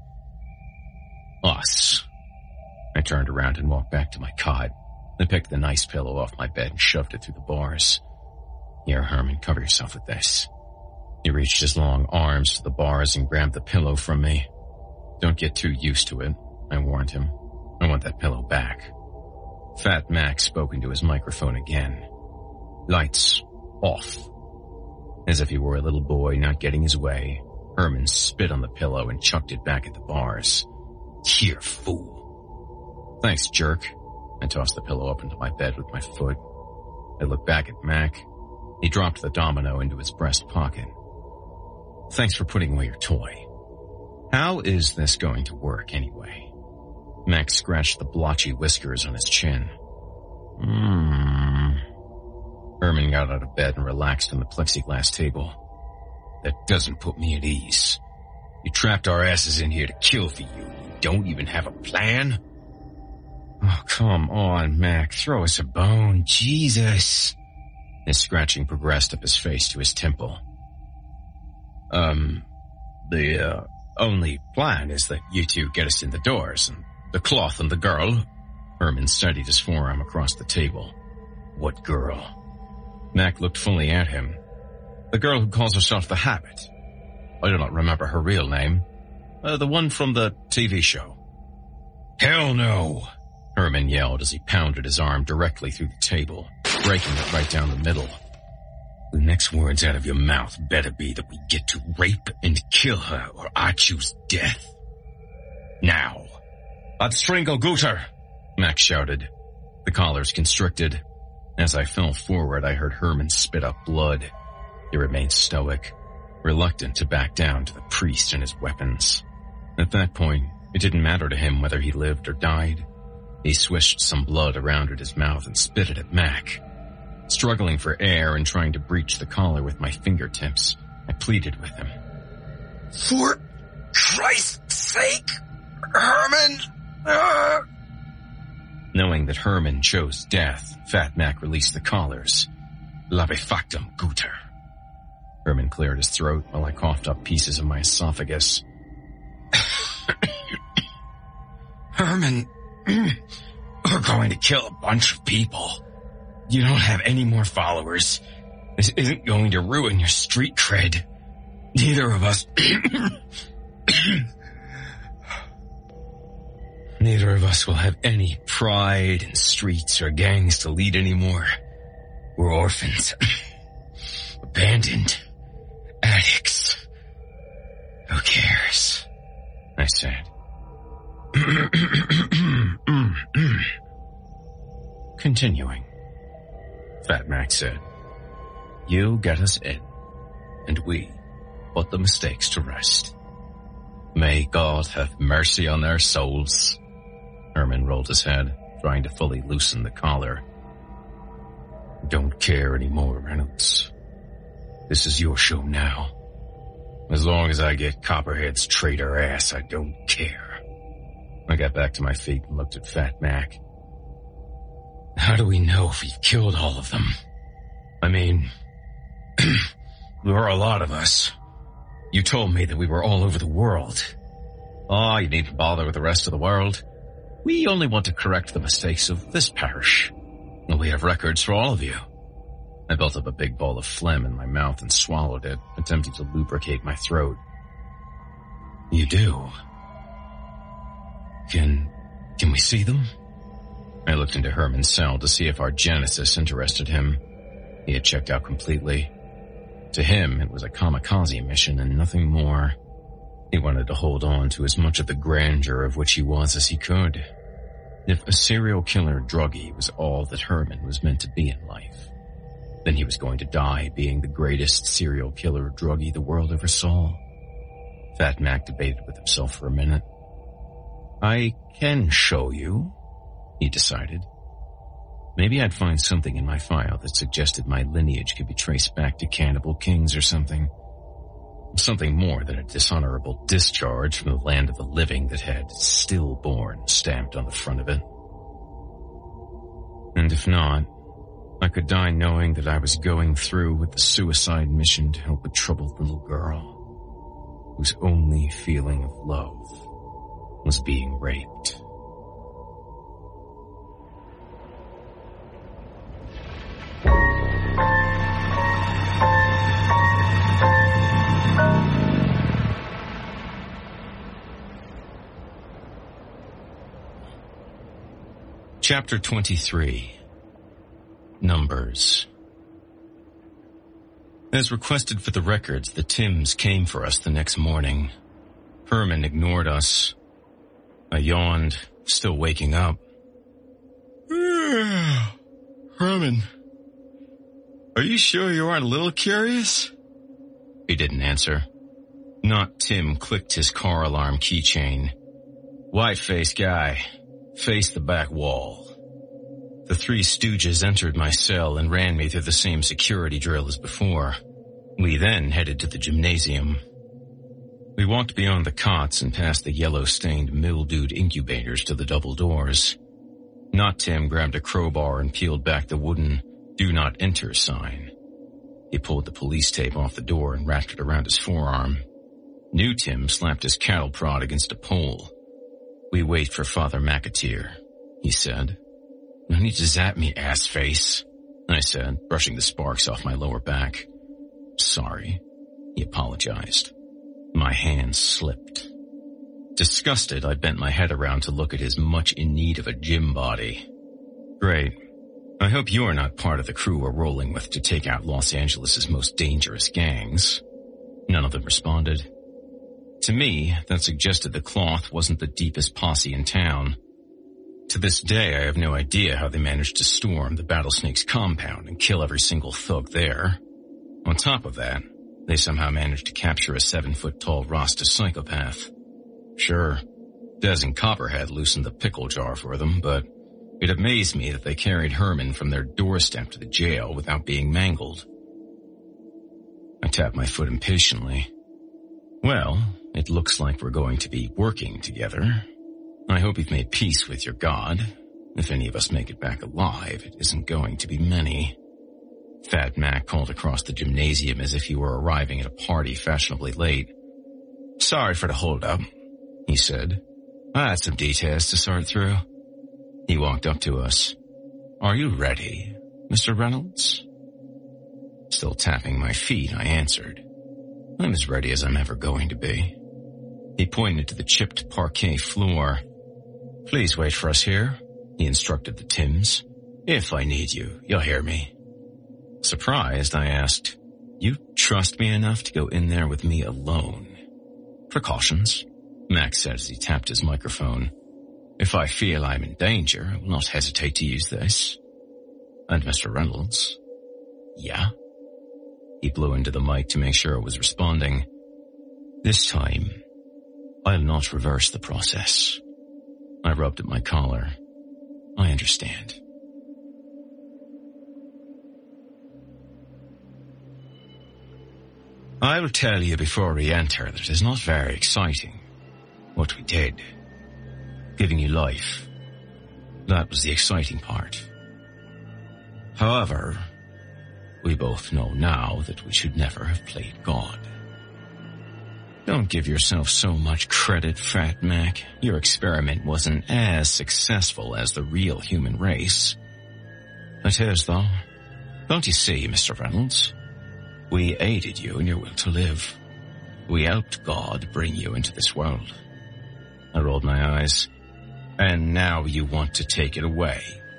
us. I turned around and walked back to my cot, then picked the nice pillow off my bed and shoved it through the bars. Here, Herman, cover yourself with this. He reached his long arms to the bars and grabbed the pillow from me. Don't get too used to it, I warned him. I want that pillow back. Fat Mac spoke into his microphone again. Lights off. As if he were a little boy not getting his way, Herman spit on the pillow and chucked it back at the bars. Here, fool. Thanks, jerk. I tossed the pillow up into my bed with my foot. I looked back at Mac. He dropped the domino into his breast pocket. Thanks for putting away your toy. How is this going to work anyway? Mac scratched the blotchy whiskers on his chin. Hmm. Herman got out of bed and relaxed on the plexiglass table. That doesn't put me at ease. You trapped our asses in here to kill for you. You don't even have a plan? Oh, come on, Mac. Throw us a bone. Jesus. His scratching progressed up his face to his temple. Um, the, uh, only plan is that you two get us in the doors, and the cloth and the girl. Herman studied his forearm across the table. What girl? Mac looked fully at him. The girl who calls herself the Habit. I do not remember her real name. Uh, the one from the T V show. Hell no! Herman yelled as he pounded his arm directly through the table, breaking it right down the middle. The next words out of your mouth better be that we get to rape and kill her, or I choose death. Now. I'd strangle Guter, Mac shouted. The collars constricted. As I fell forward, I heard Herman spit up blood. He remained stoic, reluctant to back down to the priest and his weapons. At that point, it didn't matter to him whether he lived or died. He swished some blood around at his mouth and spit it at Mac. Struggling for air and trying to breach the collar with my fingertips, I pleaded with him. For Christ's sake, Herman! Uh... Knowing that Herman chose death, Fat Mac released the collars. Labe factum, Guter. Herman cleared his throat while I coughed up pieces of my esophagus. Herman, we're going to kill a bunch of people. You don't have any more followers. This isn't going to ruin your street cred. Neither of us... Neither of us will have any pride in streets or gangs to lead anymore. We're orphans. Abandoned. Addicts. Who cares? I said. Continuing. Fat Mac said, you get us in, and we put the mistakes to rest. May God have mercy on their souls. Herman rolled his head, trying to fully loosen the collar. Don't care anymore, Reynolds. This is your show now. As long as I get Copperhead's traitor ass, I don't care. I got back to my feet and looked at Fat Mac. How do we know if we've killed all of them? I mean, there are a lot of us. You told me that we were all over the world. Oh, you needn't bother with the rest of the world. We only want to correct the mistakes of this parish. And we have records for all of you. I built up a big ball of phlegm in my mouth and swallowed it, attempting to lubricate my throat. You do? Can, can we see them? I looked into Herman's cell to see if our genesis interested him. He had checked out completely. To him, it was a kamikaze mission and nothing more. He wanted to hold on to as much of the grandeur of which he was as he could. If a serial killer druggie was all that Herman was meant to be in life, then he was going to die being the greatest serial killer druggie the world ever saw. Fat Mac debated with himself for a minute. I can show you, he decided. Maybe I'd find something in my file that suggested my lineage could be traced back to cannibal kings or something. Something more than a dishonorable discharge from the land of the living that had stillborn stamped on the front of it. And if not, I could die knowing that I was going through with the suicide mission to help a troubled little girl whose only feeling of love was being raped. Chapter twenty-three. Numbers. As requested for the records, the Tims came for us the next morning. Herman ignored us. I yawned, still waking up. Herman, are you sure you aren't a little curious? He didn't answer. Not Tim clicked his car alarm keychain. White-faced guy. Face the back wall. The three stooges entered my cell and ran me through the same security drill as before. We then headed to the gymnasium. We walked beyond the cots and past the yellow-stained, mildewed incubators to the double doors. Not Tim grabbed a crowbar and peeled back the wooden "Do Not Enter" sign. He pulled the police tape off the door and wrapped it around his forearm. New Tim slapped his cattle prod against a pole. We wait for Father McAteer, he said. No need to zap me, ass face, I said, brushing the sparks off my lower back. Sorry, he apologized. My hand slipped. Disgusted, I bent my head around to look at his much in need of a gym body. Great. I hope you're not part of the crew we're rolling with to take out Los Angeles' most dangerous gangs. None of them responded. To me, that suggested the Cloth wasn't the deepest posse in town. To this day, I have no idea how they managed to storm the Battlesnake's compound and kill every single thug there. On top of that, they somehow managed to capture a seven-foot-tall Rasta psychopath. Sure, Des and Copperhead loosened the pickle jar for them, but it amazed me that they carried Herman from their doorstep to the jail without being mangled. I tapped my foot impatiently. Well, it looks like we're going to be working together. I hope you've made peace with your God. If any of us make it back alive, it isn't going to be many. Fat Mac called across the gymnasium as if he were arriving at a party fashionably late. Sorry for the hold-up, he said. I had some details to sort through. He walked up to us. Are you ready, Mister Reynolds? Still tapping my feet, I answered. I'm as ready as I'm ever going to be. He pointed to the chipped parquet floor. Please wait for us here, he instructed the Tims. If I need you, you'll hear me. Surprised, I asked, you trust me enough to go in there with me alone? Precautions, Max said as he tapped his microphone. If I feel I'm in danger, I will not hesitate to use this. And Mister Reynolds? Yeah? He blew into the mic to make sure it was responding. This time, I'll not reverse the process. I rubbed at my collar. I understand. I will tell you before we enter that it is not very exciting. What we did. Giving you life. That was the exciting part. However, we both know now that we should never have played God. Don't give yourself so much credit, Fat Mac. Your experiment wasn't as successful as the real human race. It is, though. Don't you see, Mister Reynolds? We aided you in your will to live. We helped God bring you into this world. I rolled my eyes. And now you want to take it away.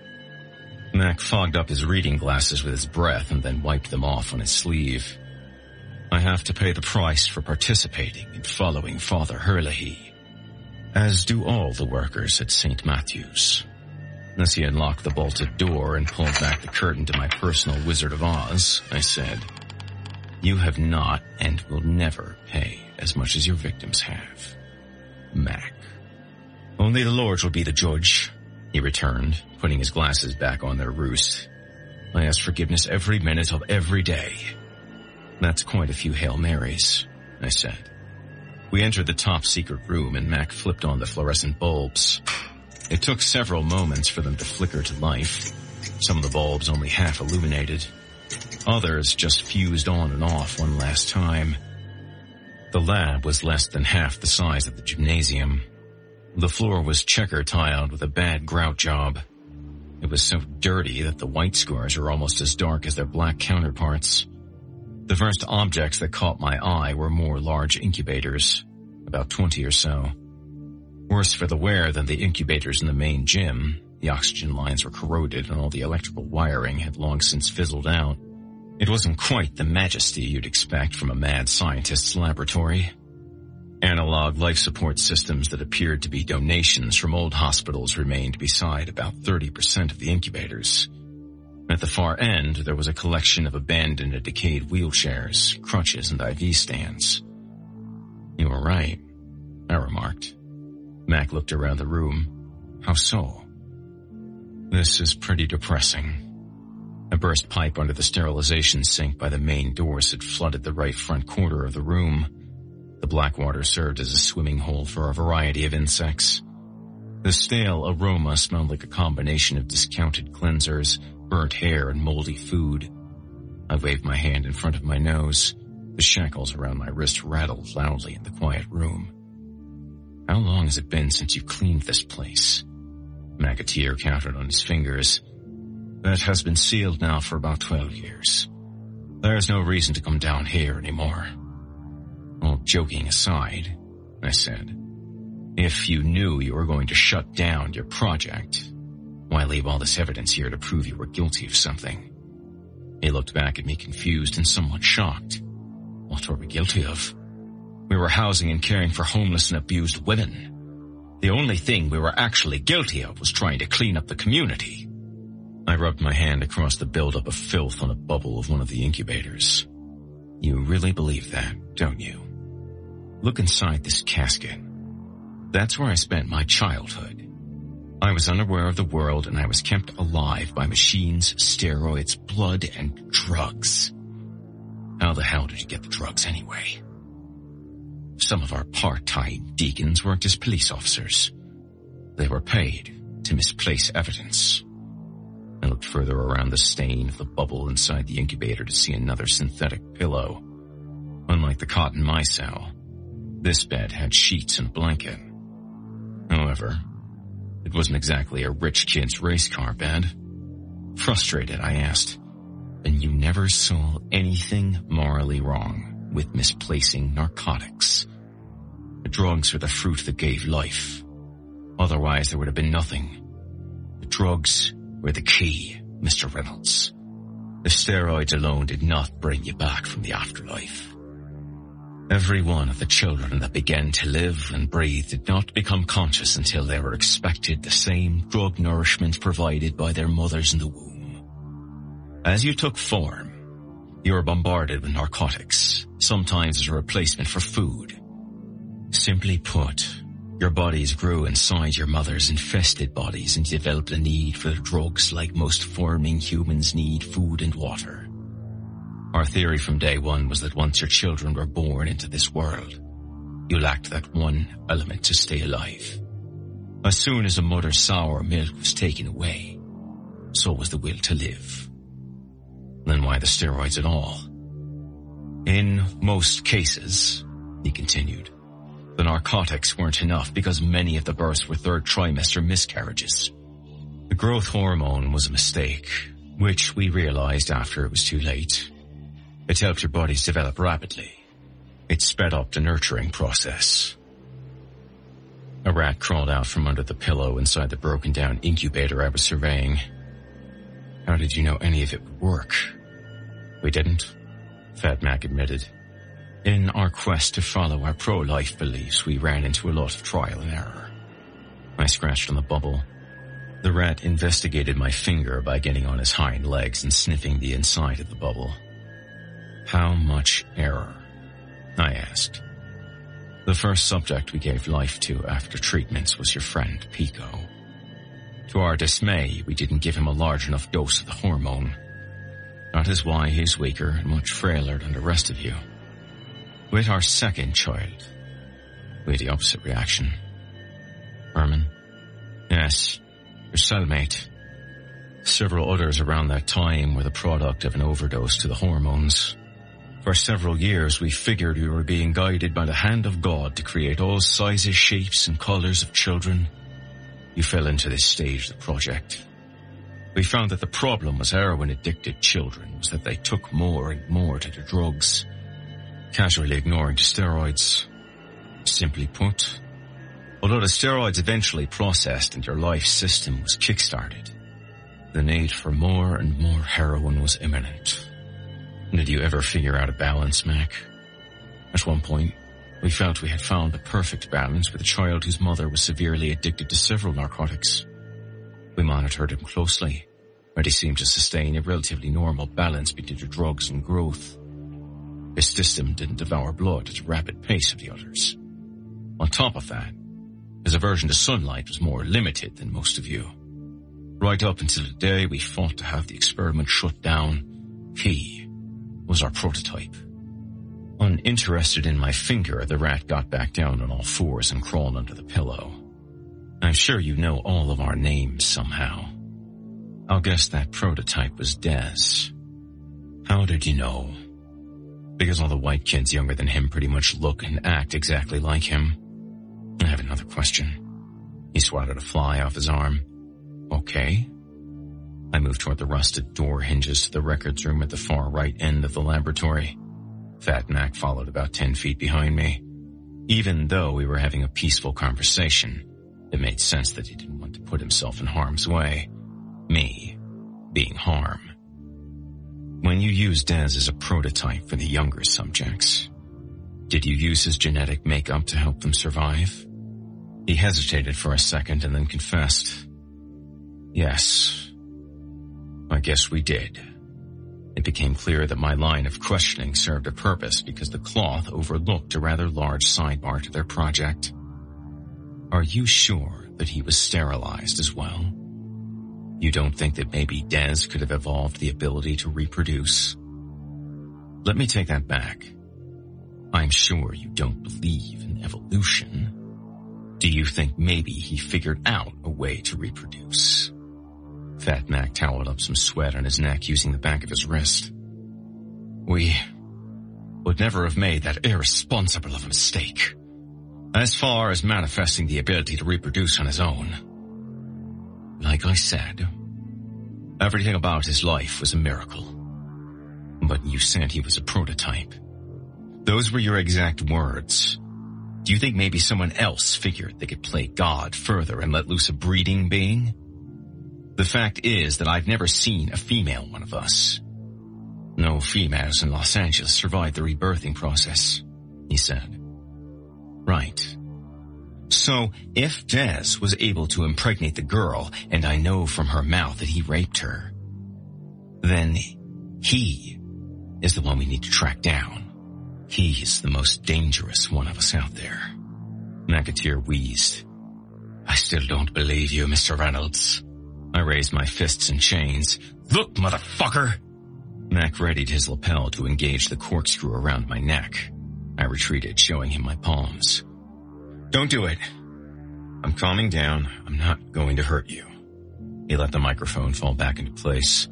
Mac fogged up his reading glasses with his breath and then wiped them off on his sleeve. I have to pay the price for participating in following Father Herlihy, as do all the workers at Saint Matthew's. As he unlocked the bolted door and pulled back the curtain to my personal Wizard of Oz, I said, "You have not and will never pay as much as your victims have, Mac." "Only the Lord will be the judge," he returned, putting his glasses back on their roost. "I ask forgiveness every minute of every day." "That's quite a few Hail Marys," I said. We entered the top-secret room and Mac flipped on the fluorescent bulbs. It took several moments for them to flicker to life. Some of the bulbs only half illuminated. Others just fused on and off one last time. The lab was less than half the size of the gymnasium. The floor was checker-tiled with a bad grout job. It was so dirty that the white scores were almost as dark as their black counterparts. The first objects that caught my eye were more large incubators, about twenty or so. Worse for the wear than the incubators in the main gym, the oxygen lines were corroded and all the electrical wiring had long since fizzled out. It wasn't quite the majesty you'd expect from a mad scientist's laboratory. Analog life support systems that appeared to be donations from old hospitals remained beside about thirty percent of the incubators. At the far end, there was a collection of abandoned and decayed wheelchairs, crutches, and I V stands. "You were right," I remarked. Mac looked around the room. "How so?" "This is pretty depressing." A burst pipe under the sterilization sink by the main doors had flooded the right front corner of the room. The black water served as a swimming hole for a variety of insects. The stale aroma smelled like a combination of discounted cleansers, burnt hair, and moldy food. I waved my hand in front of my nose. The shackles around my wrist rattled loudly in the quiet room. "How long has it been since you've cleaned this place?" McAteer counted on his fingers. "That has been sealed now for about twelve years. There's no reason to come down here anymore." "All joking aside," I said, "if you knew you were going to shut down your project, why leave all this evidence here to prove you were guilty of something?" He looked back at me confused and somewhat shocked. "What were we guilty of?" "We were housing and caring for homeless and abused women. The only thing we were actually guilty of was trying to clean up the community." I rubbed my hand across the buildup of filth on a bubble of one of the incubators. "You really believe that, don't you? Look inside this casket. That's where I spent my childhood. I was unaware of the world and I was kept alive by machines, steroids, blood, and drugs. How the hell did you get the drugs anyway?" Some of our part-time deacons worked as police officers. They were paid to misplace evidence. I looked further around the stain of the bubble inside the incubator to see another synthetic pillow. Unlike the cot in my cell, this bed had sheets and a blanket. However, it wasn't exactly a rich kid's race car bed. Frustrated, I asked, "And you never saw anything morally wrong with misplacing narcotics? The drugs were the fruit that gave life. Otherwise, there would have been nothing. The drugs were the key, Mister Reynolds. The steroids alone did not bring you back from the afterlife. Every one of the children that began to live and breathe did not become conscious until they were expected the same drug nourishment provided by their mothers in the womb. As you took form, you were bombarded with narcotics, sometimes as a replacement for food. Simply put, your bodies grew inside your mother's infested bodies and you developed a need for the drugs like most forming humans need food and water. Our theory from day one was that once your children were born into this world, you lacked that one element to stay alive. As soon as a mother's sour milk was taken away, so was the will to live. Then why the steroids at all? In most cases, He continued. The narcotics weren't enough because many of the births were third trimester miscarriages. The growth hormone was a mistake, which we realized after it was too late. It helped your bodies develop rapidly. It sped up the nurturing process. A rat crawled out from under the pillow inside the broken-down incubator I was surveying. How did you know any of it would work? We didn't, Fat Mac admitted. In our quest to follow our pro-life beliefs, we ran into a lot of trial and error. I scratched on the bubble. The rat investigated my finger by getting on his hind legs and sniffing the inside of the bubble. How much error? I asked. The first subject we gave life to after treatments was your friend, Pico. To our dismay, we didn't give him a large enough dose of the hormone. That is why he's weaker and much frailer than the rest of you. With our second child, we had the opposite reaction. Herman? Yes, your cellmate. Several others around that time were the product of an overdose to the hormones. For several years, we figured we were being guided by the hand of God to create all sizes, shapes, and colors of children. You fell into this stage of the project. We found that the problem was heroin-addicted children was that they took more and more to the drugs, casually ignoring the steroids. Simply put, although the steroids eventually processed and your life system was kick-started, the need for more and more heroin was imminent. Did you ever figure out a balance, Mac? At one point, we felt we had found the perfect balance with a child whose mother was severely addicted to several narcotics. We monitored him closely, but he seemed to sustain a relatively normal balance between the drugs and growth. His system didn't devour blood at the rapid pace of the others. On top of that, his aversion to sunlight was more limited than most of you. Right up until the day we fought to have the experiment shut down, he was our prototype. Uninterested in my finger, the rat got back down on all fours and crawled under the pillow. I'm sure you know all of our names somehow. I'll guess that prototype was Des. How did you know? Because all the white kids younger than him pretty much look and act exactly like him. I have another question. He swatted a fly off his arm. Okay. I moved toward the rusted door hinges to the records room at the far right end of the laboratory. Fat Mac followed about ten feet behind me. Even though we were having a peaceful conversation, it made sense that he didn't want to put himself in harm's way. Me being harm. When you used Des as a prototype for the younger subjects, did you use his genetic makeup to help them survive? He hesitated for a second and then confessed. Yes, I guess we did. It became clear that my line of questioning served a purpose because the cloth overlooked a rather large sidebar to their project. Are you sure that he was sterilized as well? You don't think that maybe Des could have evolved the ability to reproduce? Let me take that back. I'm sure you don't believe in evolution. Do you think maybe he figured out a way to reproduce? Fat Mac toweled up some sweat on his neck using the back of his wrist. We would never have made that irresponsible of a mistake. As far as manifesting the ability to reproduce on his own. Like I said, everything about his life was a miracle. But you said he was a prototype. Those were your exact words. Do you think maybe someone else figured they could play God further and let loose a breeding being? The fact is that I've never seen a female one of us. No females in Los Angeles survived the rebirthing process, he said. Right. So, if Des was able to impregnate the girl, and I know from her mouth that he raped her, then he is the one we need to track down. He's the most dangerous one of us out there. McAteer wheezed. I still don't believe you, Mister Reynolds. I raised my fists in chains. Look, motherfucker! Mac readied his lapel to engage the corkscrew around my neck. I retreated, showing him my palms. Don't do it. I'm calming down. I'm not going to hurt you. He let the microphone fall back into place.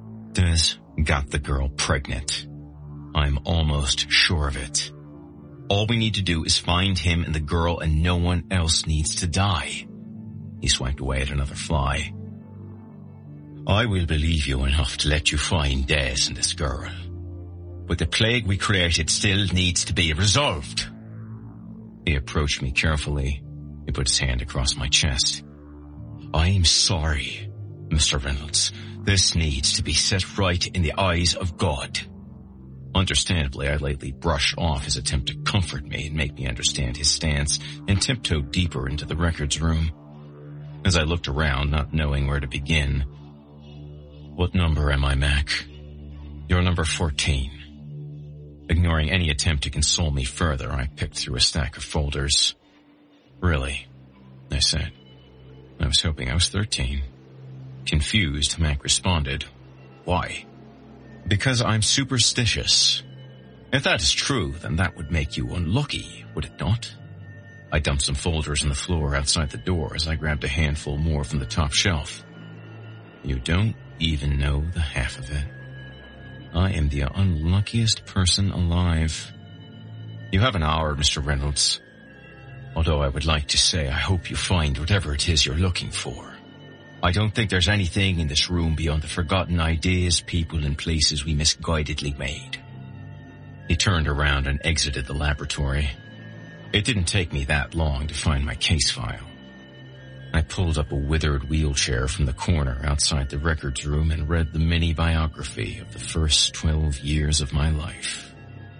Des got the girl pregnant. I'm almost sure of it. All we need to do is find him and the girl, and no one else needs to die. He swiped away at another fly. I will believe you enough to let you find Des and this girl. But the plague we created still needs to be resolved. He approached me carefully. He put his hand across my chest. I'm sorry, Mister Reynolds. This needs to be set right in the eyes of God. Understandably, I lightly brushed off his attempt to comfort me and make me understand his stance and tiptoed deeper into the records room. As I looked around, not knowing where to begin. What number am I, Mac? You're number fourteen. Ignoring any attempt to console me further, I picked through a stack of folders. Really? I said. I was hoping I was thirteen. Confused, Mac responded. Why? Because I'm superstitious. If that is true, then that would make you unlucky, would it not? I dumped some folders on the floor outside the door as I grabbed a handful more from the top shelf. You don't even know the half of it. I am the unluckiest person alive. You have an hour, Mister Reynolds. Although I would like to say I hope you find whatever it is you're looking for. I don't think there's anything in this room beyond the forgotten ideas, people, and places we misguidedly made. He turned around and exited the laboratory. It didn't take me that long to find my case file. I pulled up a withered wheelchair from the corner outside the records room and read the mini biography of the first twelve years of my life.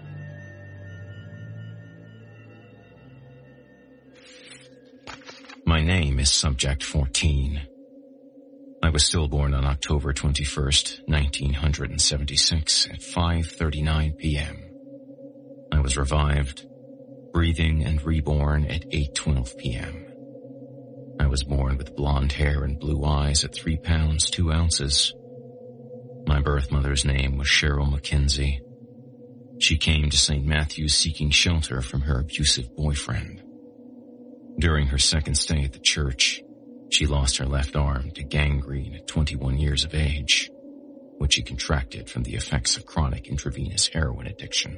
My name is Subject fourteen. I was stillborn on October twenty-first, nineteen seventy-six at five thirty-nine p.m. I was revived, breathing and reborn at eight twelve p.m. I was born with blonde hair and blue eyes at three pounds, two ounces. My birth mother's name was Cheryl McKenzie. She came to Saint Matthew's seeking shelter from her abusive boyfriend. During her second stay at the church, she lost her left arm to gangrene at twenty-one years of age, which she contracted from the effects of chronic intravenous heroin addiction.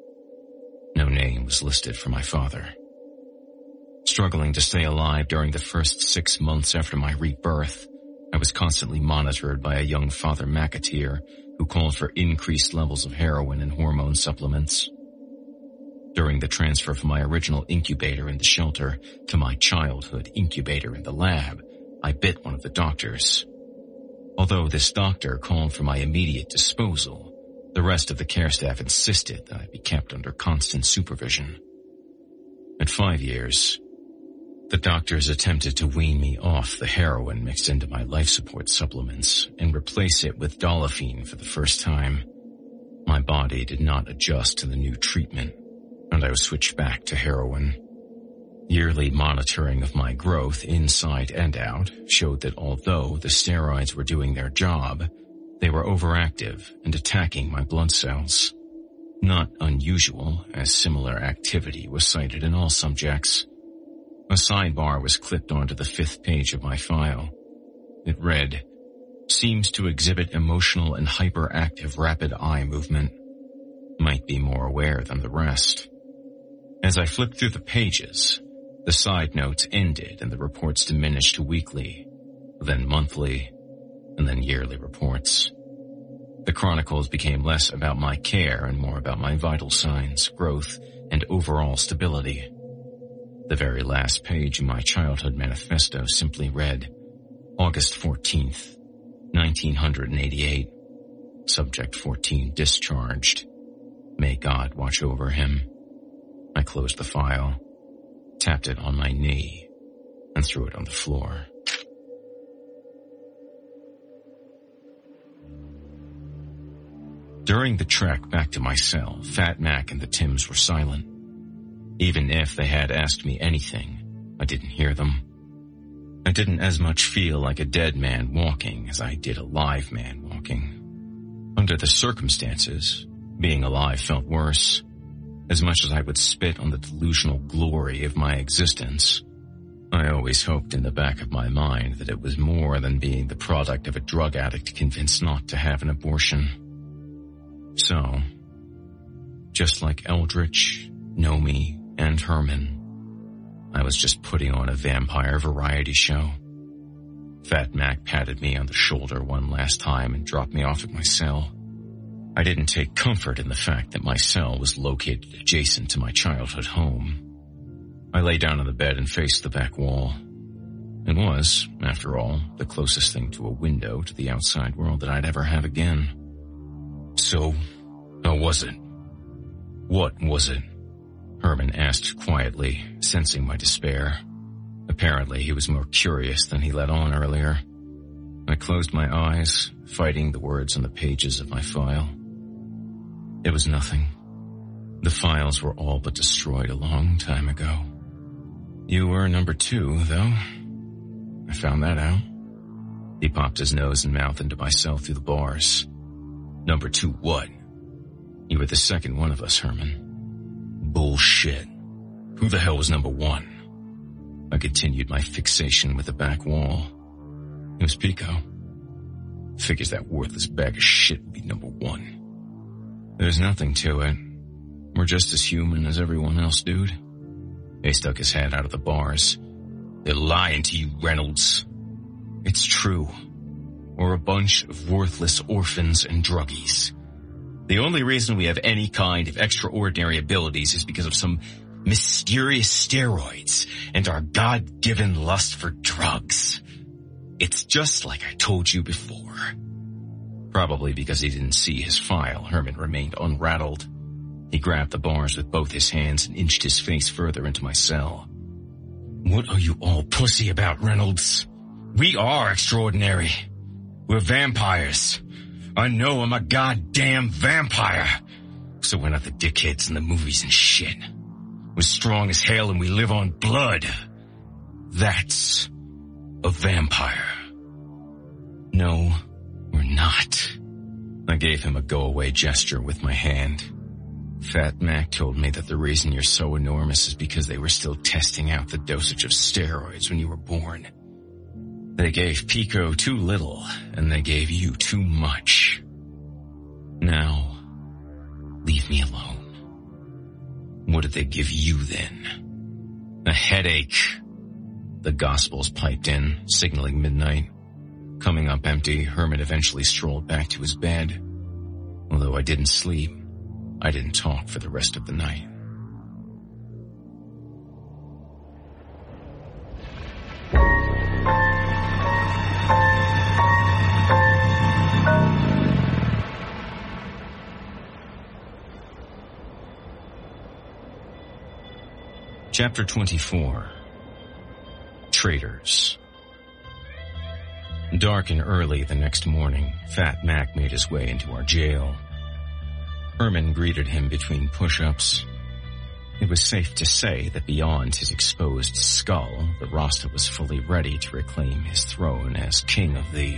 No name was listed for my father. Struggling to stay alive during the first six months after my rebirth, I was constantly monitored by a young Father McAteer who called for increased levels of heroin and hormone supplements. During the transfer from my original incubator in the shelter to my childhood incubator in the lab, I bit one of the doctors. Although this doctor called for my immediate disposal, the rest of the care staff insisted that I be kept under constant supervision. At five years, the doctors attempted to wean me off the heroin mixed into my life support supplements and replace it with Dolafine for the first time. My body did not adjust to the new treatment, and I was switched back to heroin. Yearly monitoring of my growth inside and out showed that although the steroids were doing their job, they were overactive and attacking my blood cells. Not unusual, as similar activity was cited in all subjects. A sidebar was clipped onto the fifth page of my file. It read, "Seems to exhibit emotional and hyperactive rapid eye movement. Might be more aware than the rest." As I flipped through the pages, the side notes ended and the reports diminished to weekly, then monthly, and then yearly reports. The chronicles became less about my care and more about my vital signs, growth, and overall stability. The very last page in my childhood manifesto simply read, August fourteenth, nineteen eighty-eight, Subject fourteen discharged. May God watch over him. I closed the file, tapped it on my knee, and threw it on the floor. During the trek back to my cell, Fat Mac and the Tims were silent. Even if they had asked me anything, I didn't hear them. I didn't as much feel like a dead man walking as I did a live man walking. Under the circumstances, being alive felt worse. As much as I would spit on the delusional glory of my existence, I always hoped in the back of my mind that it was more than being the product of a drug addict convinced not to have an abortion. So, just like Eldritch, Nomi, and Herman. I was just putting on a vampire variety show. Fat Mac patted me on the shoulder one last time and dropped me off at my cell. I didn't take comfort in the fact that my cell was located adjacent to my childhood home. I lay down on the bed and faced the back wall. It was, after all, the closest thing to a window to the outside world that I'd ever have again. So, how was it? What was it? Herman asked quietly, sensing my despair. Apparently, he was more curious than he let on earlier. I closed my eyes, fighting the words on the pages of my file. It was nothing. The files were all but destroyed a long time ago. You were number two, though. I found that out. He popped his nose and mouth into my cell through the bars. Number two what? You were the second one of us, Herman. Bullshit. Who the hell was number one? I continued my fixation with the back wall. It was Pico. Figures that worthless bag of shit would be number one. There's nothing to it. We're just as human as everyone else, dude. He stuck his head out of the bars. They're lying to you, Reynolds. It's true. We're a bunch of worthless orphans and druggies. The only reason we have any kind of extraordinary abilities is because of some mysterious steroids and our God-given lust for drugs. It's just like I told you before. Probably because he didn't see his file, Herman remained unrattled. He grabbed the bars with both his hands and inched his face further into my cell. What are you all pussy about, Reynolds? We are extraordinary. We're vampires. I know I'm a goddamn vampire. So we're not the dickheads in the movies and shit. We're strong as hell and we live on blood. That's a vampire. No, we're not. I gave him a go-away gesture with my hand. Fat Mac told me that the reason you're so enormous is because they were still testing out the dosage of steroids when you were born. They gave Pico too little, and they gave you too much. Now, leave me alone. What did they give you then? A headache. The Gospels piped in, signaling midnight. Coming up empty, Herman eventually strolled back to his bed. Although I didn't sleep, I didn't talk for the rest of the night. Chapter twenty-four. Traitors. Dark and early the next morning, Fat Mac made his way into our jail. Herman greeted him between push-ups. It was safe to say that beyond his exposed skull, the Rasta was fully ready to reclaim his throne as king of the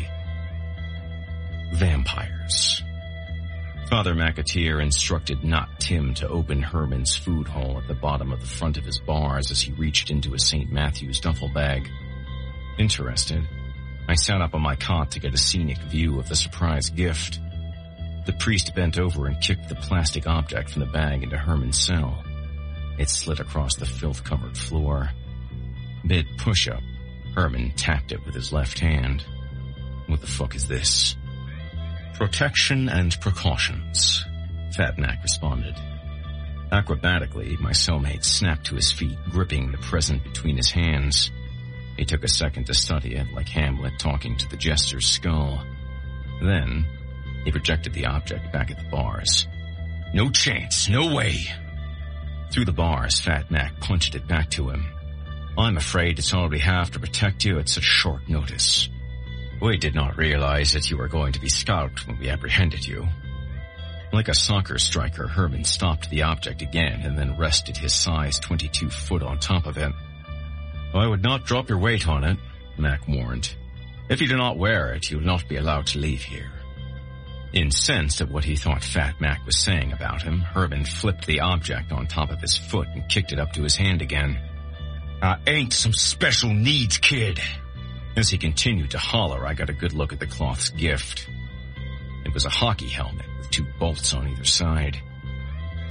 vampires. Father McAteer instructed not Tim to open Herman's food hole at the bottom of the front of his bars as he reached into a Saint Matthew's duffel bag. Interested, I sat up on my cot to get a scenic view of the surprise gift. The priest bent over and kicked the plastic object from the bag into Herman's cell. It slid across the filth-covered floor. Mid-push-up, Herman tapped it with his left hand. What the fuck is this? Protection and precautions, Fat Mac responded. Acrobatically, my cellmate snapped to his feet, gripping the present between his hands. He took a second to study it, like Hamlet talking to the jester's skull. Then, he projected the object back at the bars. No chance, no way. Through the bars, Fat Mac punched it back to him. I'm afraid it's all we have to protect you at such short notice. We did not realize that you were going to be scalped when we apprehended you. Like a soccer striker, Herman stopped the object again and then rested his size twenty-two foot on top of it. I would not drop your weight on it, Mac warned. If you do not wear it, you will not be allowed to leave here. Incensed at what he thought Fat Mac was saying about him, Herman flipped the object on top of his foot and kicked it up to his hand again. I ain't some special needs kid. As he continued to holler, I got a good look at the cloth's gift. It was a hockey helmet with two bolts on either side.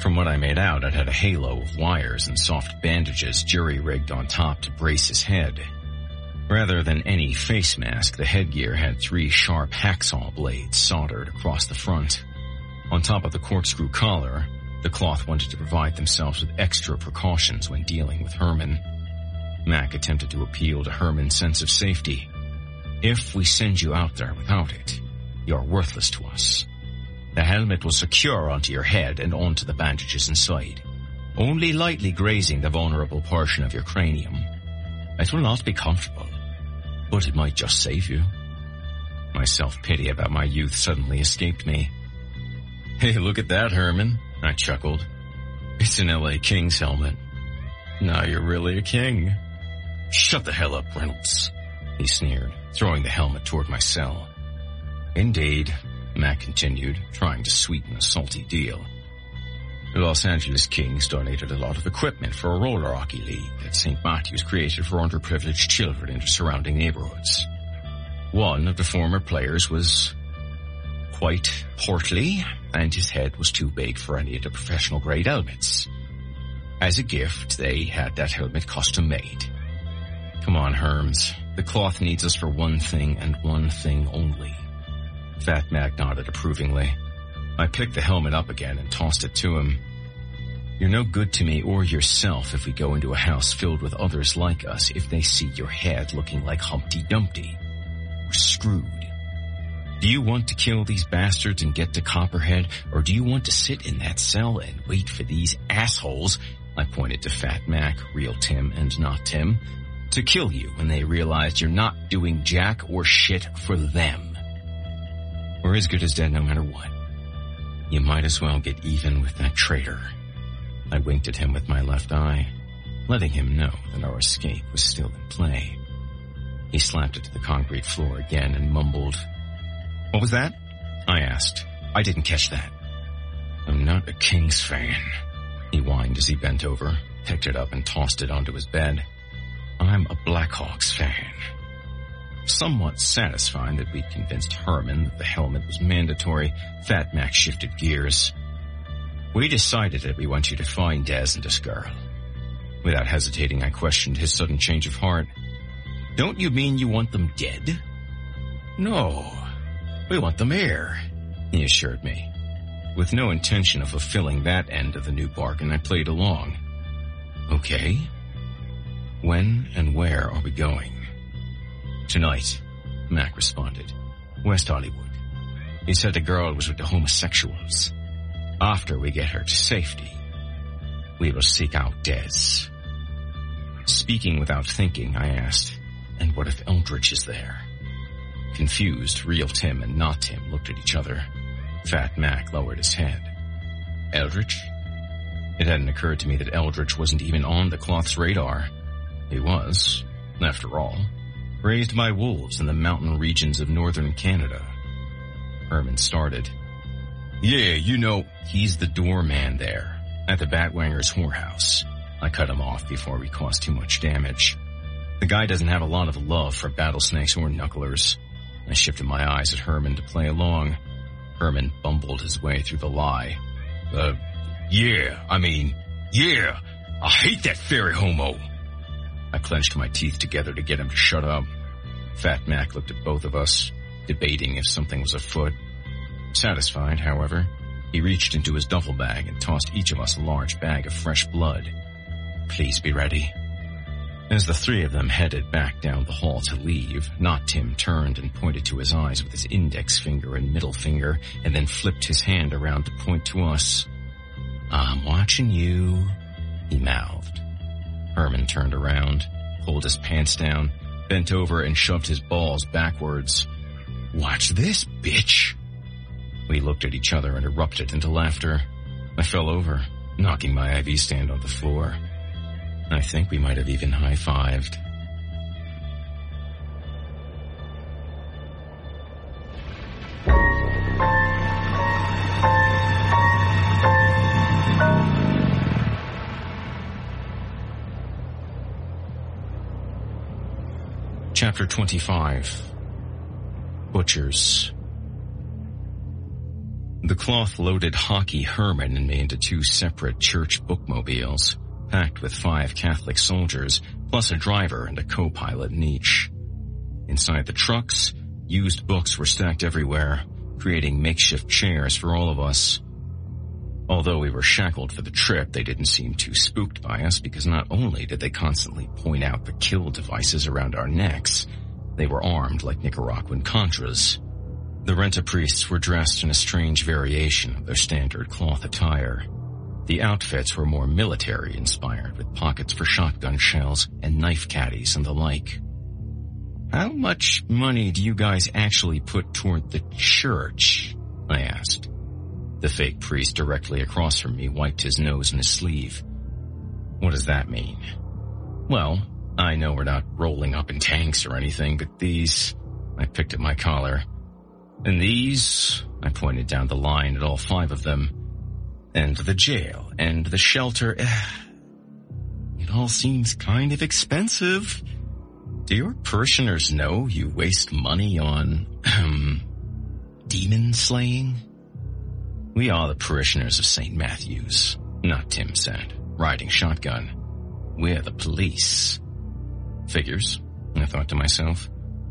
From what I made out, it had a halo of wires and soft bandages jury-rigged on top to brace his head. Rather than any face mask, the headgear had three sharp hacksaw blades soldered across the front. On top of the corkscrew collar, the cloth wanted to provide themselves with extra precautions when dealing with Herman. Mac attempted to appeal to Herman's sense of safety. If we send you out there without it, you're worthless to us. The helmet will secure onto your head and onto the bandages inside, only lightly grazing the vulnerable portion of your cranium. It will not be comfortable, but it might just save you. My self-pity about my youth suddenly escaped me. Hey, look at that, Herman, I chuckled. It's an L A Kings helmet. Now you're really a king. Shut the hell up, Reynolds, he sneered, throwing the helmet toward my cell. Indeed, Mac continued, trying to sweeten a salty deal. The Los Angeles Kings donated a lot of equipment for a roller hockey league that Saint Matthews created for underprivileged children in the surrounding neighborhoods. One of the former players was quite portly, and his head was too big for any of the professional-grade helmets. As a gift, they had that helmet custom-made. Come on, Herms. The cloth needs us for one thing and one thing only. Fat Mac nodded approvingly. I picked the helmet up again and tossed it to him. You're no good to me or yourself if we go into a house filled with others like us if they see your head looking like Humpty Dumpty. We're screwed. Do you want to kill these bastards and get to Copperhead, or do you want to sit in that cell and wait for these assholes, I pointed to Fat Mac, real Tim and not Tim, to kill you when they realize you're not doing jack or shit for them? We're as good as dead no matter what. You might as well get even with that traitor. I winked at him with my left eye, letting him know that our escape was still in play. He slapped it to the concrete floor again and mumbled, "What was that?" I asked. I didn't catch that. I'm not a Kings fan, he whined as he bent over, picked it up and tossed it onto his bed. I'm a Blackhawks fan. Somewhat satisfied that we'd convinced Herman that the helmet was mandatory, Fat Mac shifted gears. We decided that we want you to find Dez and this girl. Without hesitating, I questioned his sudden change of heart. Don't you mean you want them dead? No, we want them here, he assured me. With no intention of fulfilling that end of the new bargain, I played along. Okay. When and where are we going? Tonight, Mac responded. West Hollywood. He said the girl was with the homosexuals. After we get her to safety, we will seek out Dez. Speaking without thinking, I asked, and what if Eldridge is there? Confused, real Tim and not Tim looked at each other. Fat Mac lowered his head. Eldridge? It hadn't occurred to me that Eldridge wasn't even on the cloth's radar. He was, after all, raised by wolves in the mountain regions of northern Canada. Herman started. Yeah, you know, he's the doorman there, at the Batwanger's whorehouse. I cut him off before we caused too much damage. The guy doesn't have a lot of love for battlesnakes or knucklers. I shifted my eyes at Herman to play along. Herman bumbled his way through the lie. Uh, yeah, I mean, yeah, I hate that fairy homo. I clenched my teeth together to get him to shut up. Fat Mac looked at both of us, debating if something was afoot. Satisfied, however, he reached into his duffel bag and tossed each of us a large bag of fresh blood. Please be ready. As the three of them headed back down the hall to leave, Not Tim turned and pointed to his eyes with his index finger and middle finger, and then flipped his hand around to point to us. I'm watching you, he mouthed. Herman turned around, pulled his pants down, bent over and shoved his balls backwards. Watch this, bitch! We looked at each other and erupted into laughter. I fell over, knocking my I V stand on the floor. I think we might have even high-fived. Chapter twenty-five. Butchers. The cloth-loaded hockey Herman and me into two separate church bookmobiles, packed with five Catholic soldiers, plus a driver and a co-pilot in each. Inside the trucks, used books were stacked everywhere, creating makeshift chairs for all of us. Although we were shackled for the trip, they didn't seem too spooked by us because not only did they constantly point out the kill devices around our necks, they were armed like Nicaraguan Contras. The rent-a-priests were dressed in a strange variation of their standard cloth attire. The outfits were more military-inspired, with pockets for shotgun shells and knife caddies and the like. "How much money do you guys actually put toward the church?" I asked. The fake priest directly across from me wiped his nose in his sleeve. "What does that mean?" "Well, I know we're not rolling up in tanks or anything, but these..." I picked at my collar. "And these..." I pointed down the line at all five of them. "And the jail, and the shelter... It all seems kind of expensive. Do your parishioners know you waste money on, um, demon slaying?" "We are the parishioners of Saint Matthew's," Not Tim said, riding shotgun. "We're the police." "Figures," I thought to myself.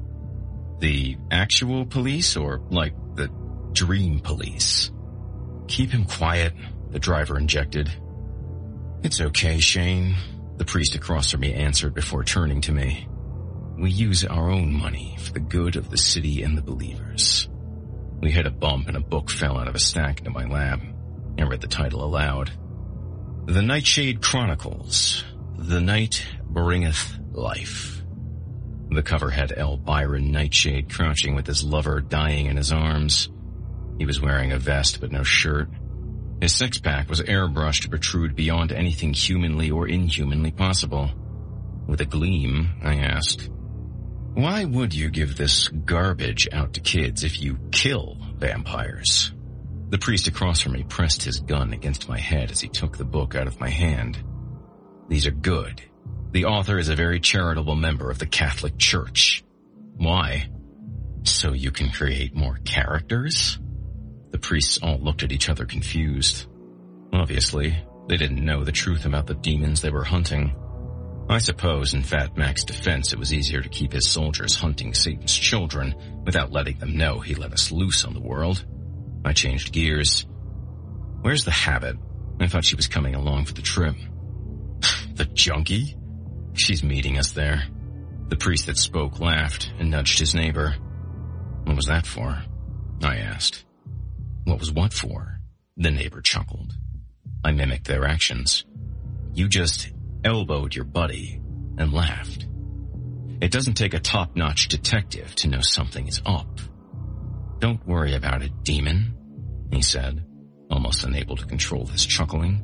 "The actual police or like the dream police?" "Keep him quiet," the driver injected. "It's okay, Shane," the priest across from me answered before turning to me. "We use our own money for the good of the city and the believers." We hit a bump and a book fell out of a stack into my lap. I read the title aloud. The Nightshade Chronicles. The Night Bringeth Life. The cover had L. Byron Nightshade crouching with his lover dying in his arms. He was wearing a vest but no shirt. His six-pack was airbrushed to protrude beyond anything humanly or inhumanly possible. With a gleam, I asked, "Why would you give this garbage out to kids if you kill vampires?" The priest across from me pressed his gun against my head as he took the book out of my hand. "These are good. The author is a very charitable member of the Catholic Church." "Why?" "So you can create more characters?" The priests all looked at each other confused. Obviously, they didn't know the truth about the demons they were hunting. I suppose in Fat Mac's defense it was easier to keep his soldiers hunting Satan's children without letting them know he let us loose on the world. I changed gears. "Where's the habit? I thought she was coming along for the trip." "The junkie? She's meeting us there." The priest that spoke laughed and nudged his neighbor. "What was that for?" I asked. "What was what for?" The neighbor chuckled. I mimicked their actions. "You just elbowed your buddy and laughed. It doesn't take a top-notch detective to know something is up." "Don't worry about it, demon," he said, almost unable to control his chuckling.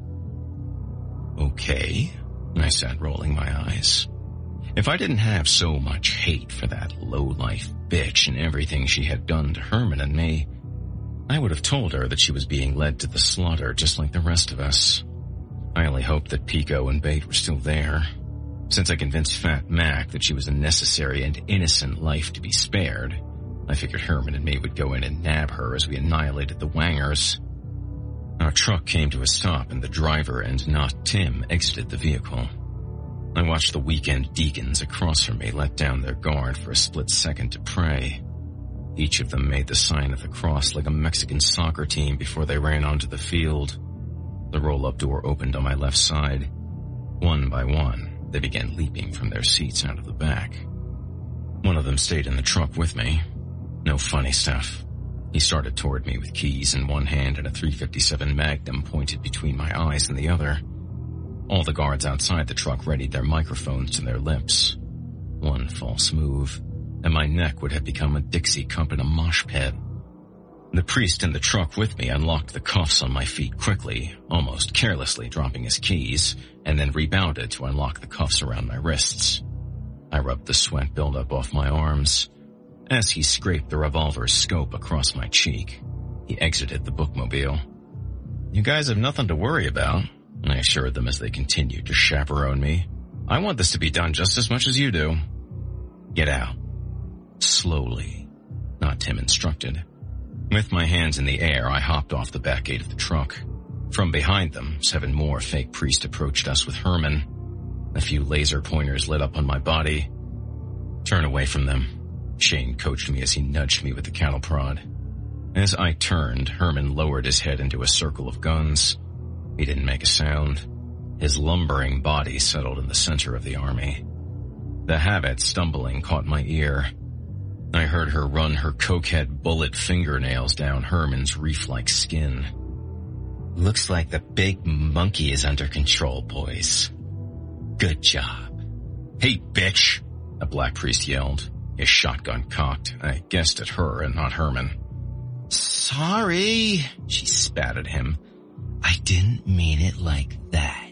"Okay," I said, rolling my eyes. If I didn't have so much hate for that low-life bitch and everything she had done to Herman and me, I would have told her that she was being led to the slaughter just like the rest of us. I only hoped that Pico and Bait were still there. Since I convinced Fat Mac that she was a necessary and innocent life to be spared, I figured Herman and me would go in and nab her as we annihilated the Wangers. Our truck came to a stop and the driver and not Tim exited the vehicle. I watched the weekend deacons across from me let down their guard for a split second to pray. Each of them made the sign of the cross like a Mexican soccer team before they ran onto the field. The roll-up door opened on my left side. One by one, they began leaping from their seats out of the back. One of them stayed in the truck with me. No funny stuff. He started toward me with keys in one hand and a three fifty-seven Magnum pointed between my eyes and the other. All the guards outside the truck readied their microphones to their lips. One false move, and my neck would have become a Dixie cup in a mosh pit. The priest in the truck with me unlocked the cuffs on my feet quickly, almost carelessly dropping his keys, and then rebounded to unlock the cuffs around my wrists. I rubbed the sweat buildup off my arms. As he scraped the revolver's scope across my cheek, he exited the bookmobile. "You guys have nothing to worry about," I assured them as they continued to chaperone me. "I want this to be done just as much as you do." "Get out." Slowly, not Tim instructed. With my hands in the air, I hopped off the back gate of the truck. From behind them, seven more fake priests approached us with Herman. A few laser pointers lit up on my body. Turn away from them, Shane coached me as he nudged me with the cattle prod. As I turned, Herman lowered his head into a circle of guns. He didn't make a sound. His lumbering body settled in the center of the army. The Habit, stumbling, caught my ear. I heard her run her cokehead bullet fingernails down Herman's reef-like skin. Looks like the big monkey is under control, boys. Good job. Hey, bitch, a black priest yelled, his shotgun cocked. I guessed at her and not Herman. Sorry, she spat at him. I didn't mean it like that.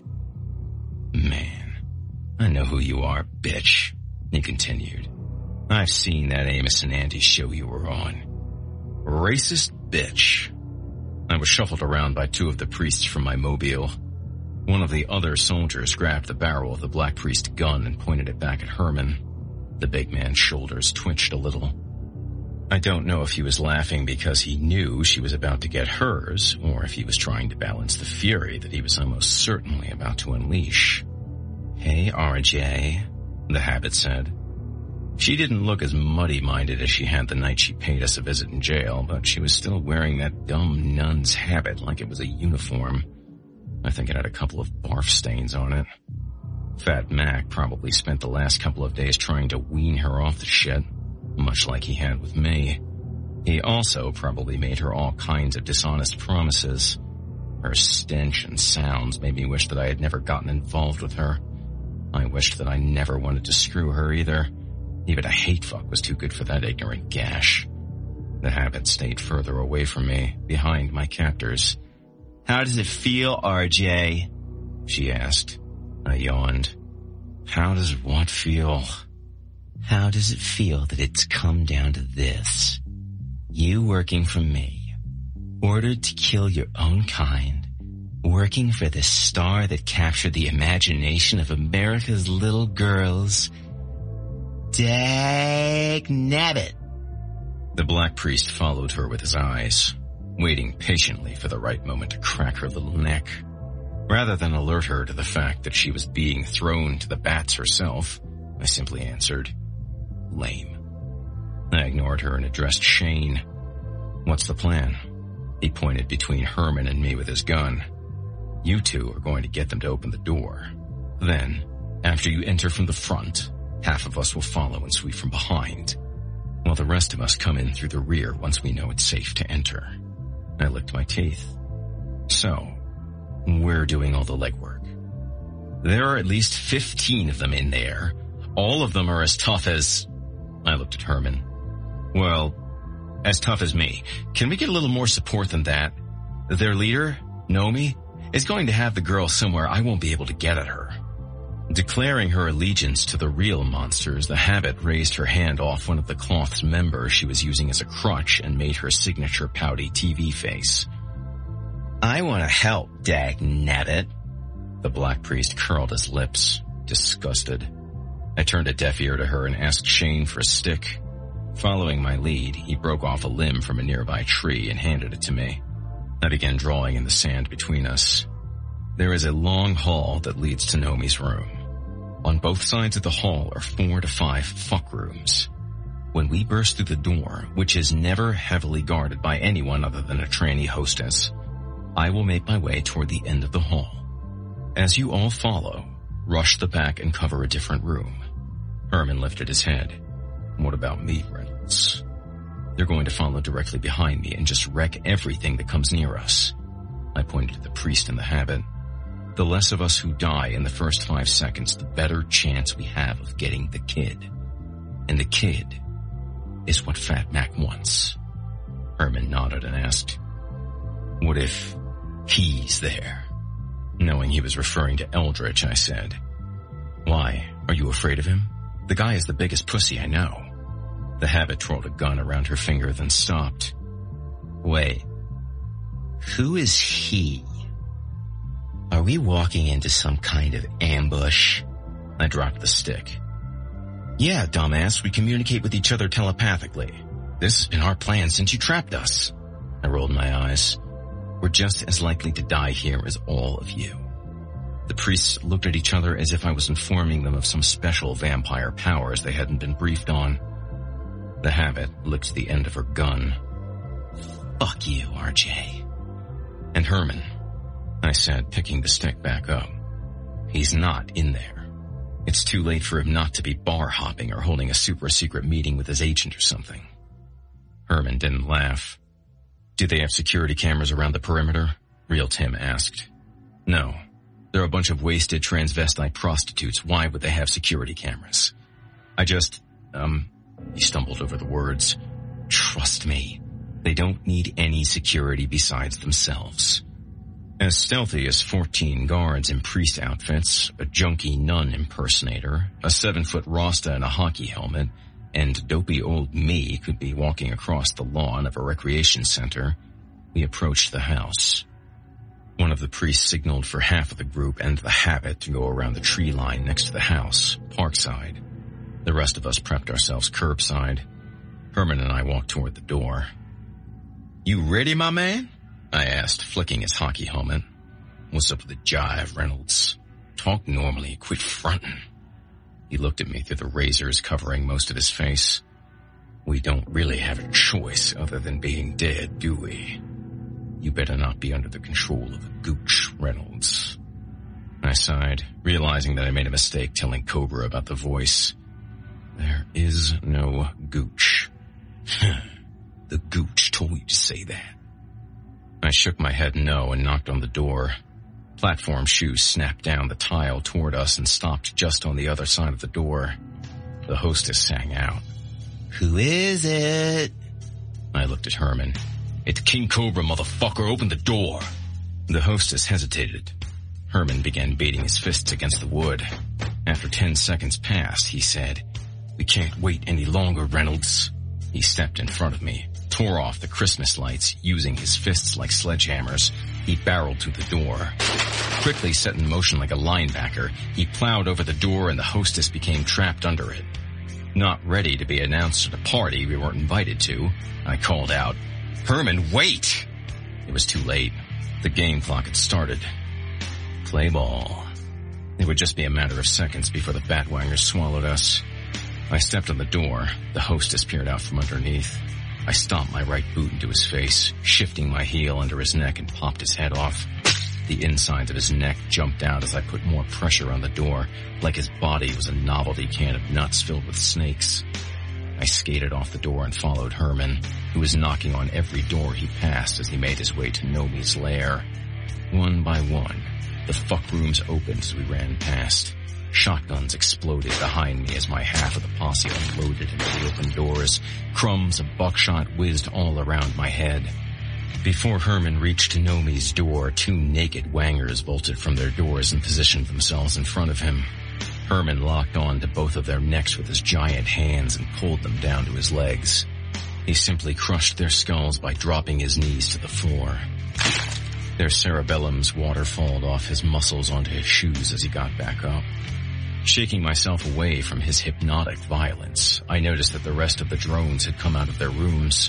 Man, I know who you are, bitch, he continued. I've seen that Amos and Andy show you were on. Racist bitch. I was shuffled around by two of the priests from my mobile. One of the other soldiers grabbed the barrel of the black priest gun and pointed it back at Herman. The big man's shoulders twitched a little. I don't know if he was laughing because he knew she was about to get hers, or if he was trying to balance the fury that he was almost certainly about to unleash. Hey, R J, the Habit said. She didn't look as muddy-minded as she had the night she paid us a visit in jail, but she was still wearing that dumb nun's habit like it was a uniform. I think it had a couple of barf stains on it. Fat Mac probably spent the last couple of days trying to wean her off the shit, much like he had with me. He also probably made her all kinds of dishonest promises. Her stench and sounds made me wish that I had never gotten involved with her. I wished that I never wanted to screw her either. Even a hate fuck was too good for that ignorant gash. The Habit stayed further away from me, behind my captors. How does it feel, R J? She asked. I yawned. How does what feel? How does it feel that it's come down to this? You working for me, ordered to kill your own kind, working for the star that captured the imagination of America's little girls. Dag nabbit. The black priest followed her with his eyes, waiting patiently for the right moment to crack her little neck. Rather than alert her to the fact that she was being thrown to the bats herself, I simply answered, lame. I ignored her and addressed Shane. What's the plan? He pointed between Herman and me with his gun. You two are going to get them to open the door. Then, after you enter from the front, half of us will follow and sweep from behind, while the rest of us come in through the rear once we know it's safe to enter. I licked my teeth. So, we're doing all the legwork. There are at least fifteen of them in there. All of them are as tough as... I looked at Herman. Well, as tough as me. Can we get a little more support than that? Their leader, Nomi, is going to have the girl somewhere I won't be able to get at her. Declaring her allegiance to the real monsters, the Habit raised her hand off one of the cloth's members she was using as a crutch and made her signature pouty T V face. I want to help, dag nabbit. The black priest curled his lips, disgusted. I turned a deaf ear to her and asked Shane for a stick. Following my lead, he broke off a limb from a nearby tree and handed it to me. I began drawing in the sand between us. There is a long hall that leads to Nomi's room. On both sides of the hall are four to five fuck rooms. When we burst through the door, which is never heavily guarded by anyone other than a tranny hostess, I will make my way toward the end of the hall. As you all follow, rush the back and cover a different room. Herman lifted his head. What about me, Reynolds? They're going to follow directly behind me and just wreck everything that comes near us. I pointed to the priest in the Habit. The less of us who die in the first five seconds, the better chance we have of getting the kid. And the kid is what Fat Mac wants. Herman nodded and asked, what if he's there? Knowing he was referring to Eldritch, I said, why, are you afraid of him? The guy is the biggest pussy I know. The Habit twirled a gun around her finger, then stopped. Wait, who is he? Are we walking into some kind of ambush? I dropped the stick. Yeah, dumbass, we communicate with each other telepathically. This has been our plan since you trapped us. I rolled my eyes. We're just as likely to die here as all of you. The priests looked at each other as if I was informing them of some special vampire powers they hadn't been briefed on. The Habit licked the end of her gun. Fuck you, R J. And Herman, I said, picking the stick back up. He's not in there. It's too late for him not to be bar hopping or holding a super secret meeting with his agent or something. Herman didn't laugh. Do they have security cameras around the perimeter? Real Tim asked. No. They're a bunch of wasted transvestite prostitutes. Why would they have security cameras? I just, um, he stumbled over the words. Trust me. They don't need any security besides themselves. As stealthy as fourteen guards in priest outfits, a junky nun impersonator, a seven-foot Rasta in a hockey helmet, and dopey old me could be walking across the lawn of a recreation center, we approached the house. One of the priests signaled for half of the group and the Habit to go around the tree line next to the house, parkside. The rest of us prepped ourselves curbside. Herman and I walked toward the door. You ready, my man? I asked, flicking his hockey helmet. What's up with the jive, Reynolds? Talk normally, quit fronting. He looked at me through the razors covering most of his face. We don't really have a choice other than being dead, do we? You better not be under the control of a gooch, Reynolds. I sighed, realizing that I made a mistake telling Cobra about the voice. There is no gooch. The gooch told you to say that. I shook my head no and knocked on the door. Platform shoes snapped down the tile toward us and stopped just on the other side of the door. The hostess sang out. Who is it? I looked at Herman. It's King Cobra, motherfucker. Open the door. The hostess hesitated. Herman began beating his fists against the wood. After ten seconds passed, he said, We can't wait any longer, Reynolds. He stepped in front of me, tore off the Christmas lights, using his fists like sledgehammers. He barreled through the door. Quickly set in motion like a linebacker, he plowed over the door and the hostess became trapped under it. Not ready to be announced at a party we weren't invited to, I called out, Herman, wait! It was too late. The game clock had started. Play ball. It would just be a matter of seconds before the Batwangers swallowed us. I stepped on the door. The hostess peered out from underneath. I stomped my right boot into his face, shifting my heel under his neck and popped his head off. The insides of his neck jumped out as I put more pressure on the door, like his body was a novelty can of nuts filled with snakes. I skated off the door and followed Herman, who was knocking on every door he passed as he made his way to Nomi's lair. One by one, the fuck rooms opened as we ran past. Shotguns exploded behind me as my half of the posse unloaded into the open doors. Crumbs of buckshot whizzed all around my head. Before Herman reached Nomi's door, two naked wangers bolted from their doors and positioned themselves in front of him. Herman locked on to both of their necks with his giant hands and pulled them down to his legs. He simply crushed their skulls by dropping his knees to the floor. Their cerebellums waterfalled off his muscles onto his shoes as he got back up. Shaking myself away from his hypnotic violence, I noticed that the rest of the drones had come out of their rooms.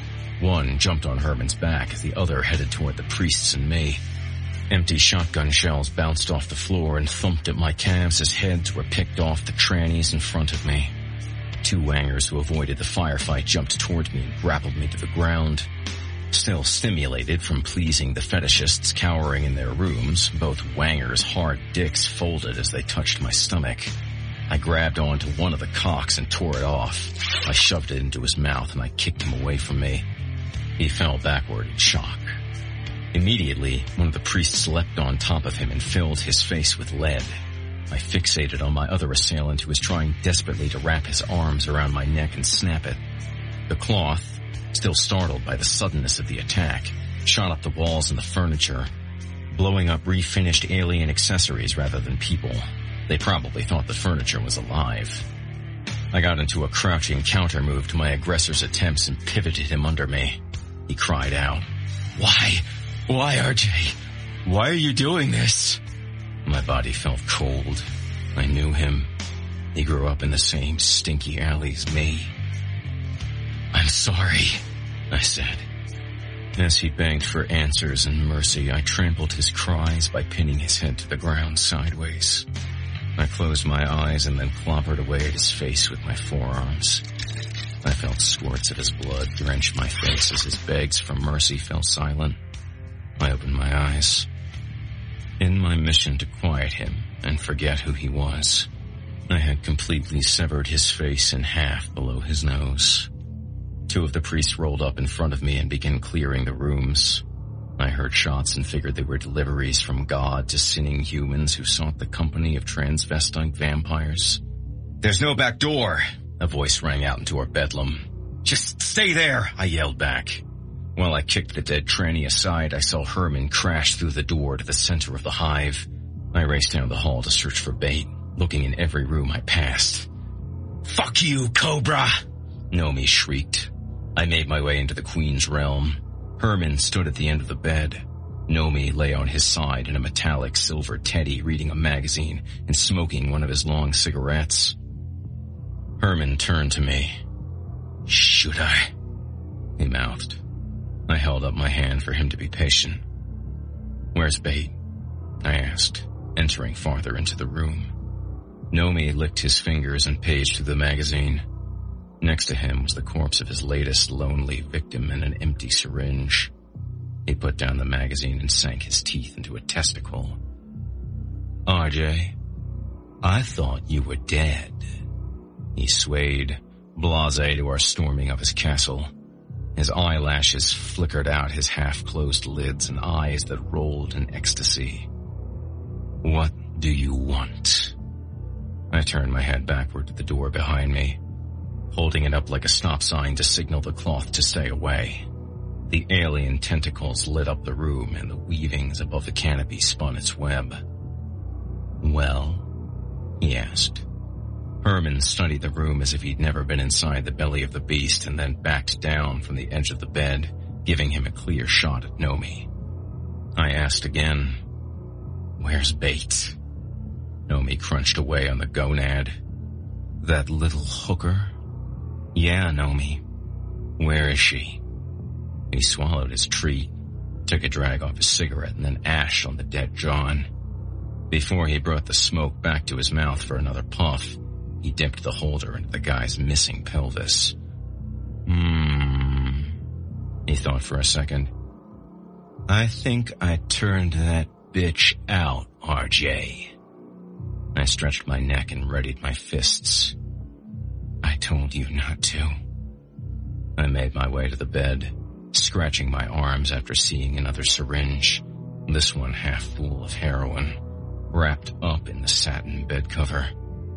One jumped on Herman's back, the other headed toward the priests and me. Empty shotgun shells bounced off the floor and thumped at my calves as heads were picked off the trannies in front of me. Two wangers who avoided the firefight jumped toward me and grappled me to the ground. Still stimulated from pleasing the fetishists cowering in their rooms, both wangers' hard dicks folded as they touched my stomach. I grabbed onto one of the cocks and tore it off. I shoved it into his mouth and I kicked him away from me. He fell backward in shock. Immediately, one of the priests leapt on top of him and filled his face with lead. I fixated on my other assailant who was trying desperately to wrap his arms around my neck and snap it. The cloth, still startled by the suddenness of the attack, shot up the walls and the furniture, blowing up refinished alien accessories rather than people. They probably thought the furniture was alive. I got into a crouching counter move to my aggressor's attempts and pivoted him under me. He cried out, Why? Why, R J? Why are you doing this? My body felt cold. I knew him. He grew up in the same stinky alley as me. I'm sorry, I said. As he begged for answers and mercy, I trampled his cries by pinning his head to the ground sideways. I closed my eyes and then clobbered away at his face with my forearms. I felt squirts of his blood drench my face as his begs for mercy fell silent. I opened my eyes. In my mission to quiet him and forget who he was, I had completely severed his face in half below his nose. Two of the priests rolled up in front of me and began clearing the rooms. I heard shots and figured they were deliveries from God to sinning humans who sought the company of transvestite vampires. "There's no back door," a voice rang out into our bedlam. "Just stay there," I yelled back. While I kicked the dead tranny aside, I saw Herman crash through the door to the center of the hive. I raced down the hall to search for bait, looking in every room I passed. "Fuck you, Cobra!" Nomi shrieked. I made my way into the Queen's realm. Herman stood at the end of the bed. Nomi lay on his side in a metallic silver teddy reading a magazine and smoking one of his long cigarettes. Herman turned to me. "Should I?" he mouthed. I held up my hand for him to be patient. "Where's Bait?" I asked, entering farther into the room. Nomi licked his fingers and paged through the magazine. Next to him was the corpse of his latest lonely victim and an empty syringe. He put down the magazine and sank his teeth into a testicle. "R J, I thought you were dead." He swayed, blasé to our storming of his castle. His eyelashes flickered out his half-closed lids and eyes that rolled in ecstasy. "What do you want?" I turned my head backward to the door behind me, holding it up like a stop sign to signal the cloth to stay away. The alien tentacles lit up the room and the weavings above the canopy spun its web. "Well?" he asked. Herman studied the room as if he'd never been inside the belly of the beast and then backed down from the edge of the bed, giving him a clear shot at Nomi. I asked again, "Where's Bait?" Nomi crunched away on the gonad. "That little hooker?" "Yeah, Nomi. Where is she?" He swallowed his treat, took a drag off his cigarette, and then ashed on the dead John. Before he brought the smoke back to his mouth for another puff, he dipped the holder into the guy's missing pelvis. Hmm. He thought for a second. "I think I turned that bitch out, R J. I stretched my neck and readied my fists. "I told you not to." I made my way to the bed, scratching my arms after seeing another syringe, this one half full of heroin, wrapped up in the satin bed cover.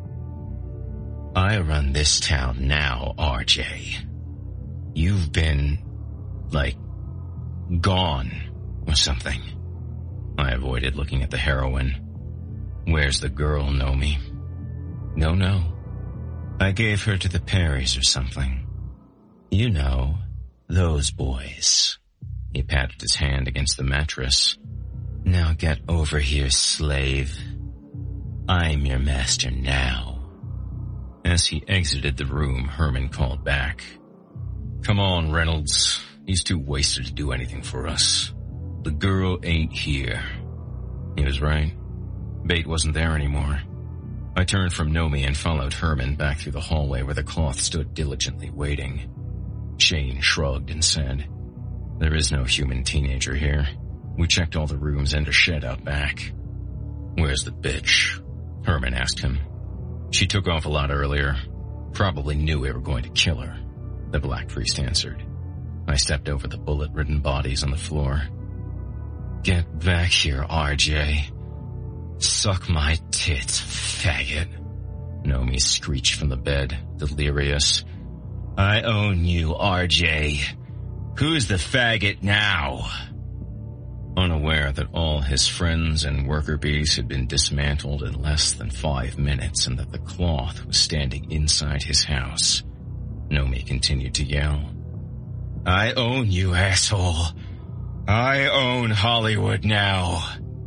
"I run this town now, R J. You've been, like, gone or something." I avoided looking at the heroin. "Where's the girl, Nomi?" "No, no. I gave her to the Perrys or something. You know, those boys." He patted his hand against the mattress. "Now get over here, slave. I'm your master now." As he exited the room, Herman called back. "Come on, Reynolds. He's too wasted to do anything for us. The girl ain't here." He was right. Bait wasn't there anymore. I turned from Nomi and followed Herman back through the hallway where the cloth stood diligently waiting. Shane shrugged and said, "There is no human teenager here. We checked all the rooms and a shed out back." "Where's the bitch?" Herman asked him. "She took off a lot earlier. Probably knew we were going to kill her," the Black Priest answered. I stepped over the bullet-ridden bodies on the floor. "Get back here, R J. Suck my tits, faggot." Nomi screeched from the bed, delirious. "I own you, R J. Who's the faggot now?" Unaware that all his friends and worker bees had been dismantled in less than five minutes and that the cloth was standing inside his house, Nomi continued to yell. "I own you, asshole. I own Hollywood now."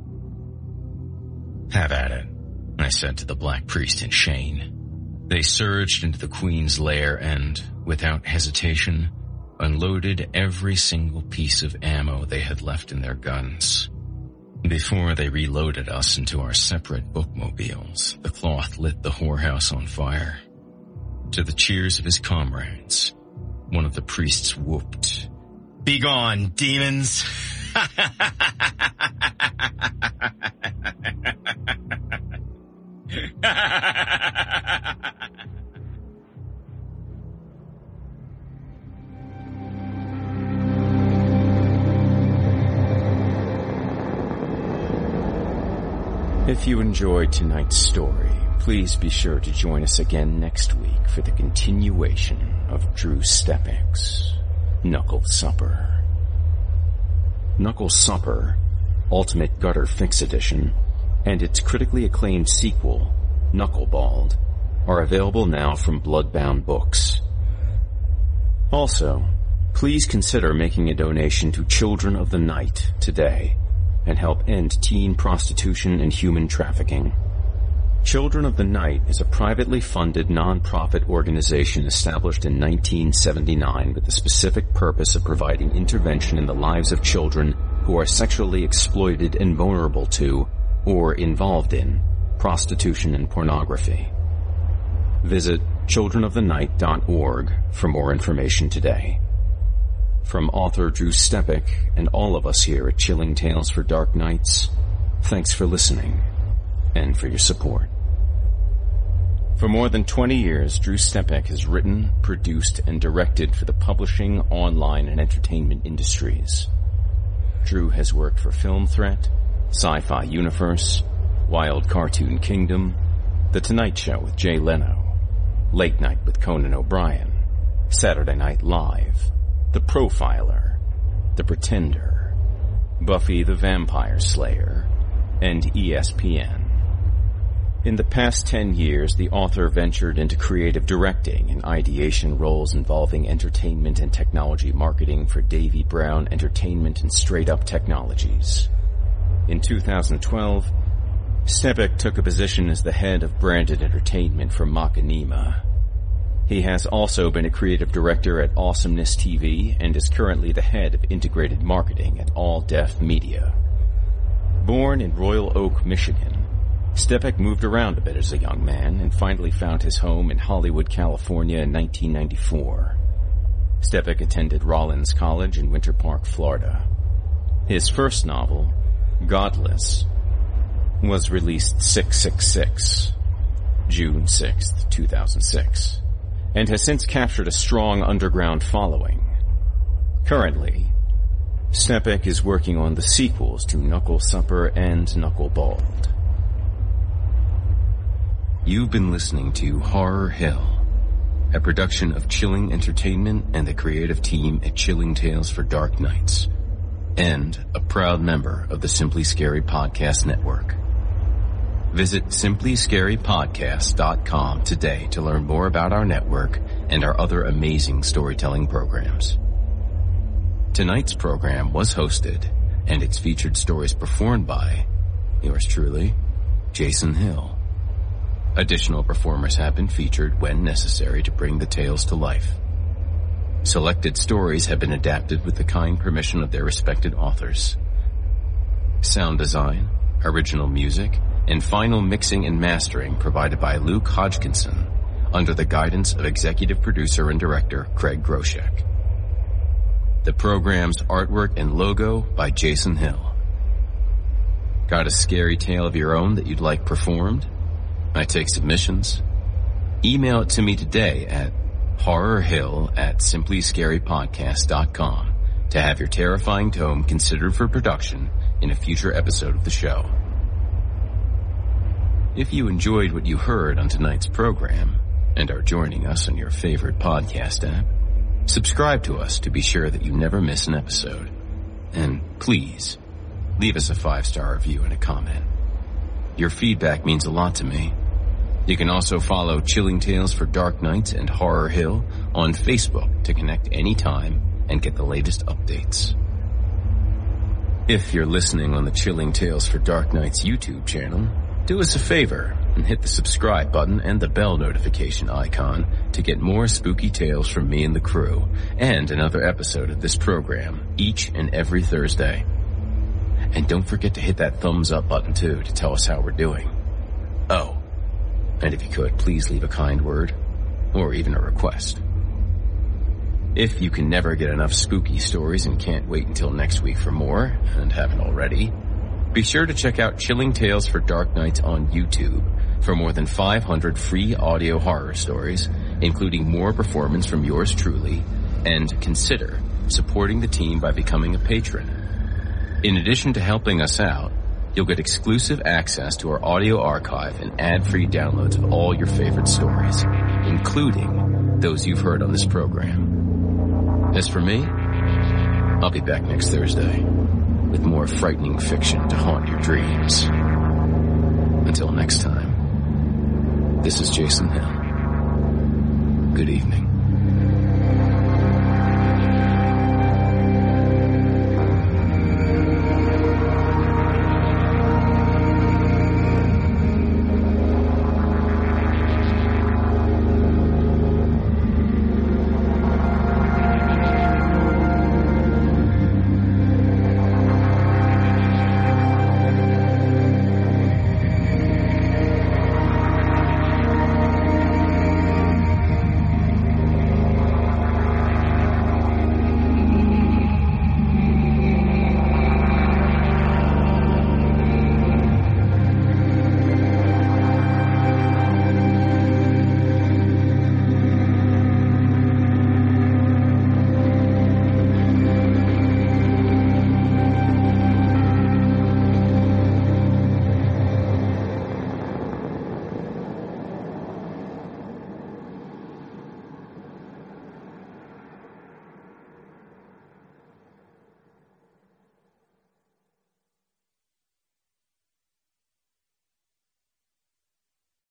"Have at it," I said to the Black Priest and Shane. They surged into the Queen's lair and, without hesitation, unloaded every single piece of ammo they had left in their guns. Before they reloaded us into our separate bookmobiles, the cloth lit the whorehouse on fire. To the cheers of his comrades, one of the priests whooped, "Begone, demons!" If you enjoyed tonight's story, please be sure to join us again next week for the continuation of Drew Stepek's Knuckle Supper. Knuckle Supper, Ultimate Gutter Fix Edition, and its critically acclaimed sequel, Knuckleballed, are available now from Bloodbound Books. Also, please consider making a donation to Children of the Night today and help end teen prostitution and human trafficking. Children of the Night is a privately funded non-profit organization established in nineteen seventy-nine with the specific purpose of providing intervention in the lives of children who are sexually exploited and vulnerable to, or involved in, prostitution and pornography. Visit children of the night dot org for more information today. From author Drew Stepek and all of us here at Chilling Tales for Dark Nights, thanks for listening and for your support. For more than twenty years, Drew Stepek has written, produced, and directed for the publishing, online, and entertainment industries. Drew has worked for Film Threat, Sci-Fi Universe, Wild Cartoon Kingdom, The Tonight Show with Jay Leno, Late Night with Conan O'Brien, Saturday Night Live, The Profiler, The Pretender, Buffy the Vampire Slayer, and E S P N. In the past ten years, the author ventured into creative directing and ideation roles involving entertainment and technology marketing for Davy Brown Entertainment and Straight Up Technologies. In two thousand twelve, Stepek took a position as the head of branded entertainment for Machinima. He has also been a creative director at Awesomeness T V and is currently the head of integrated marketing at All Def Media. Born in Royal Oak, Michigan, Stepek moved around a bit as a young man and finally found his home in Hollywood, California in nineteen ninety-four. Stepek attended Rollins College in Winter Park, Florida. His first novel, Godless, was released six six six, June sixth, two thousand six, and has since captured a strong underground following. Currently, Stepek is working on the sequels to Knuckle Supper and Knuckleballed. You've been listening to Horror Hill, a production of Chilling Entertainment and the creative team at Chilling Tales for Dark Nights, and a proud member of the Simply Scary Podcast Network. Visit simply scary podcast dot com today to learn more about our network and our other amazing storytelling programs. Tonight's program was hosted, and its featured stories performed by yours truly, Jason Hill. Additional performers have been featured when necessary to bring the tales to life. Selected stories have been adapted with the kind permission of their respected authors. Sound design, original music, and final mixing and mastering provided by Luke Hodgkinson under the guidance of executive producer and director Craig Groshek. The program's artwork and logo by Jason Hill. Got a scary tale of your own that you'd like performed? I take submissions. Email it to me today at horrorhill at simply scary podcast dot com to have your terrifying tome considered for production in a future episode of the show. If you enjoyed what you heard on tonight's program and are joining us on your favorite podcast app, subscribe to us to be sure that you never miss an episode. And please, leave us a five-star review and a comment. Your feedback means a lot to me. You can also follow Chilling Tales for Dark Nights and Horror Hill on Facebook to connect anytime and get the latest updates. If you're listening on the Chilling Tales for Dark Nights YouTube channel, do us a favor and hit the subscribe button and the bell notification icon to get more spooky tales from me and the crew, and another episode of this program each and every Thursday. And don't forget to hit that thumbs up button too to tell us how we're doing. Oh, and if you could, please leave a kind word, or even a request. If you can never get enough spooky stories and can't wait until next week for more, and haven't already, be sure to check out Chilling Tales for Dark Nights on YouTube for more than five hundred free audio horror stories, including more performance from yours truly, and consider supporting the team by becoming a patron. In addition to helping us out, you'll get exclusive access to our audio archive and ad-free downloads of all your favorite stories, including those you've heard on this program. As for me, I'll be back next Thursday with more frightening fiction to haunt your dreams. Until next time, this is Jason Hill. Good evening.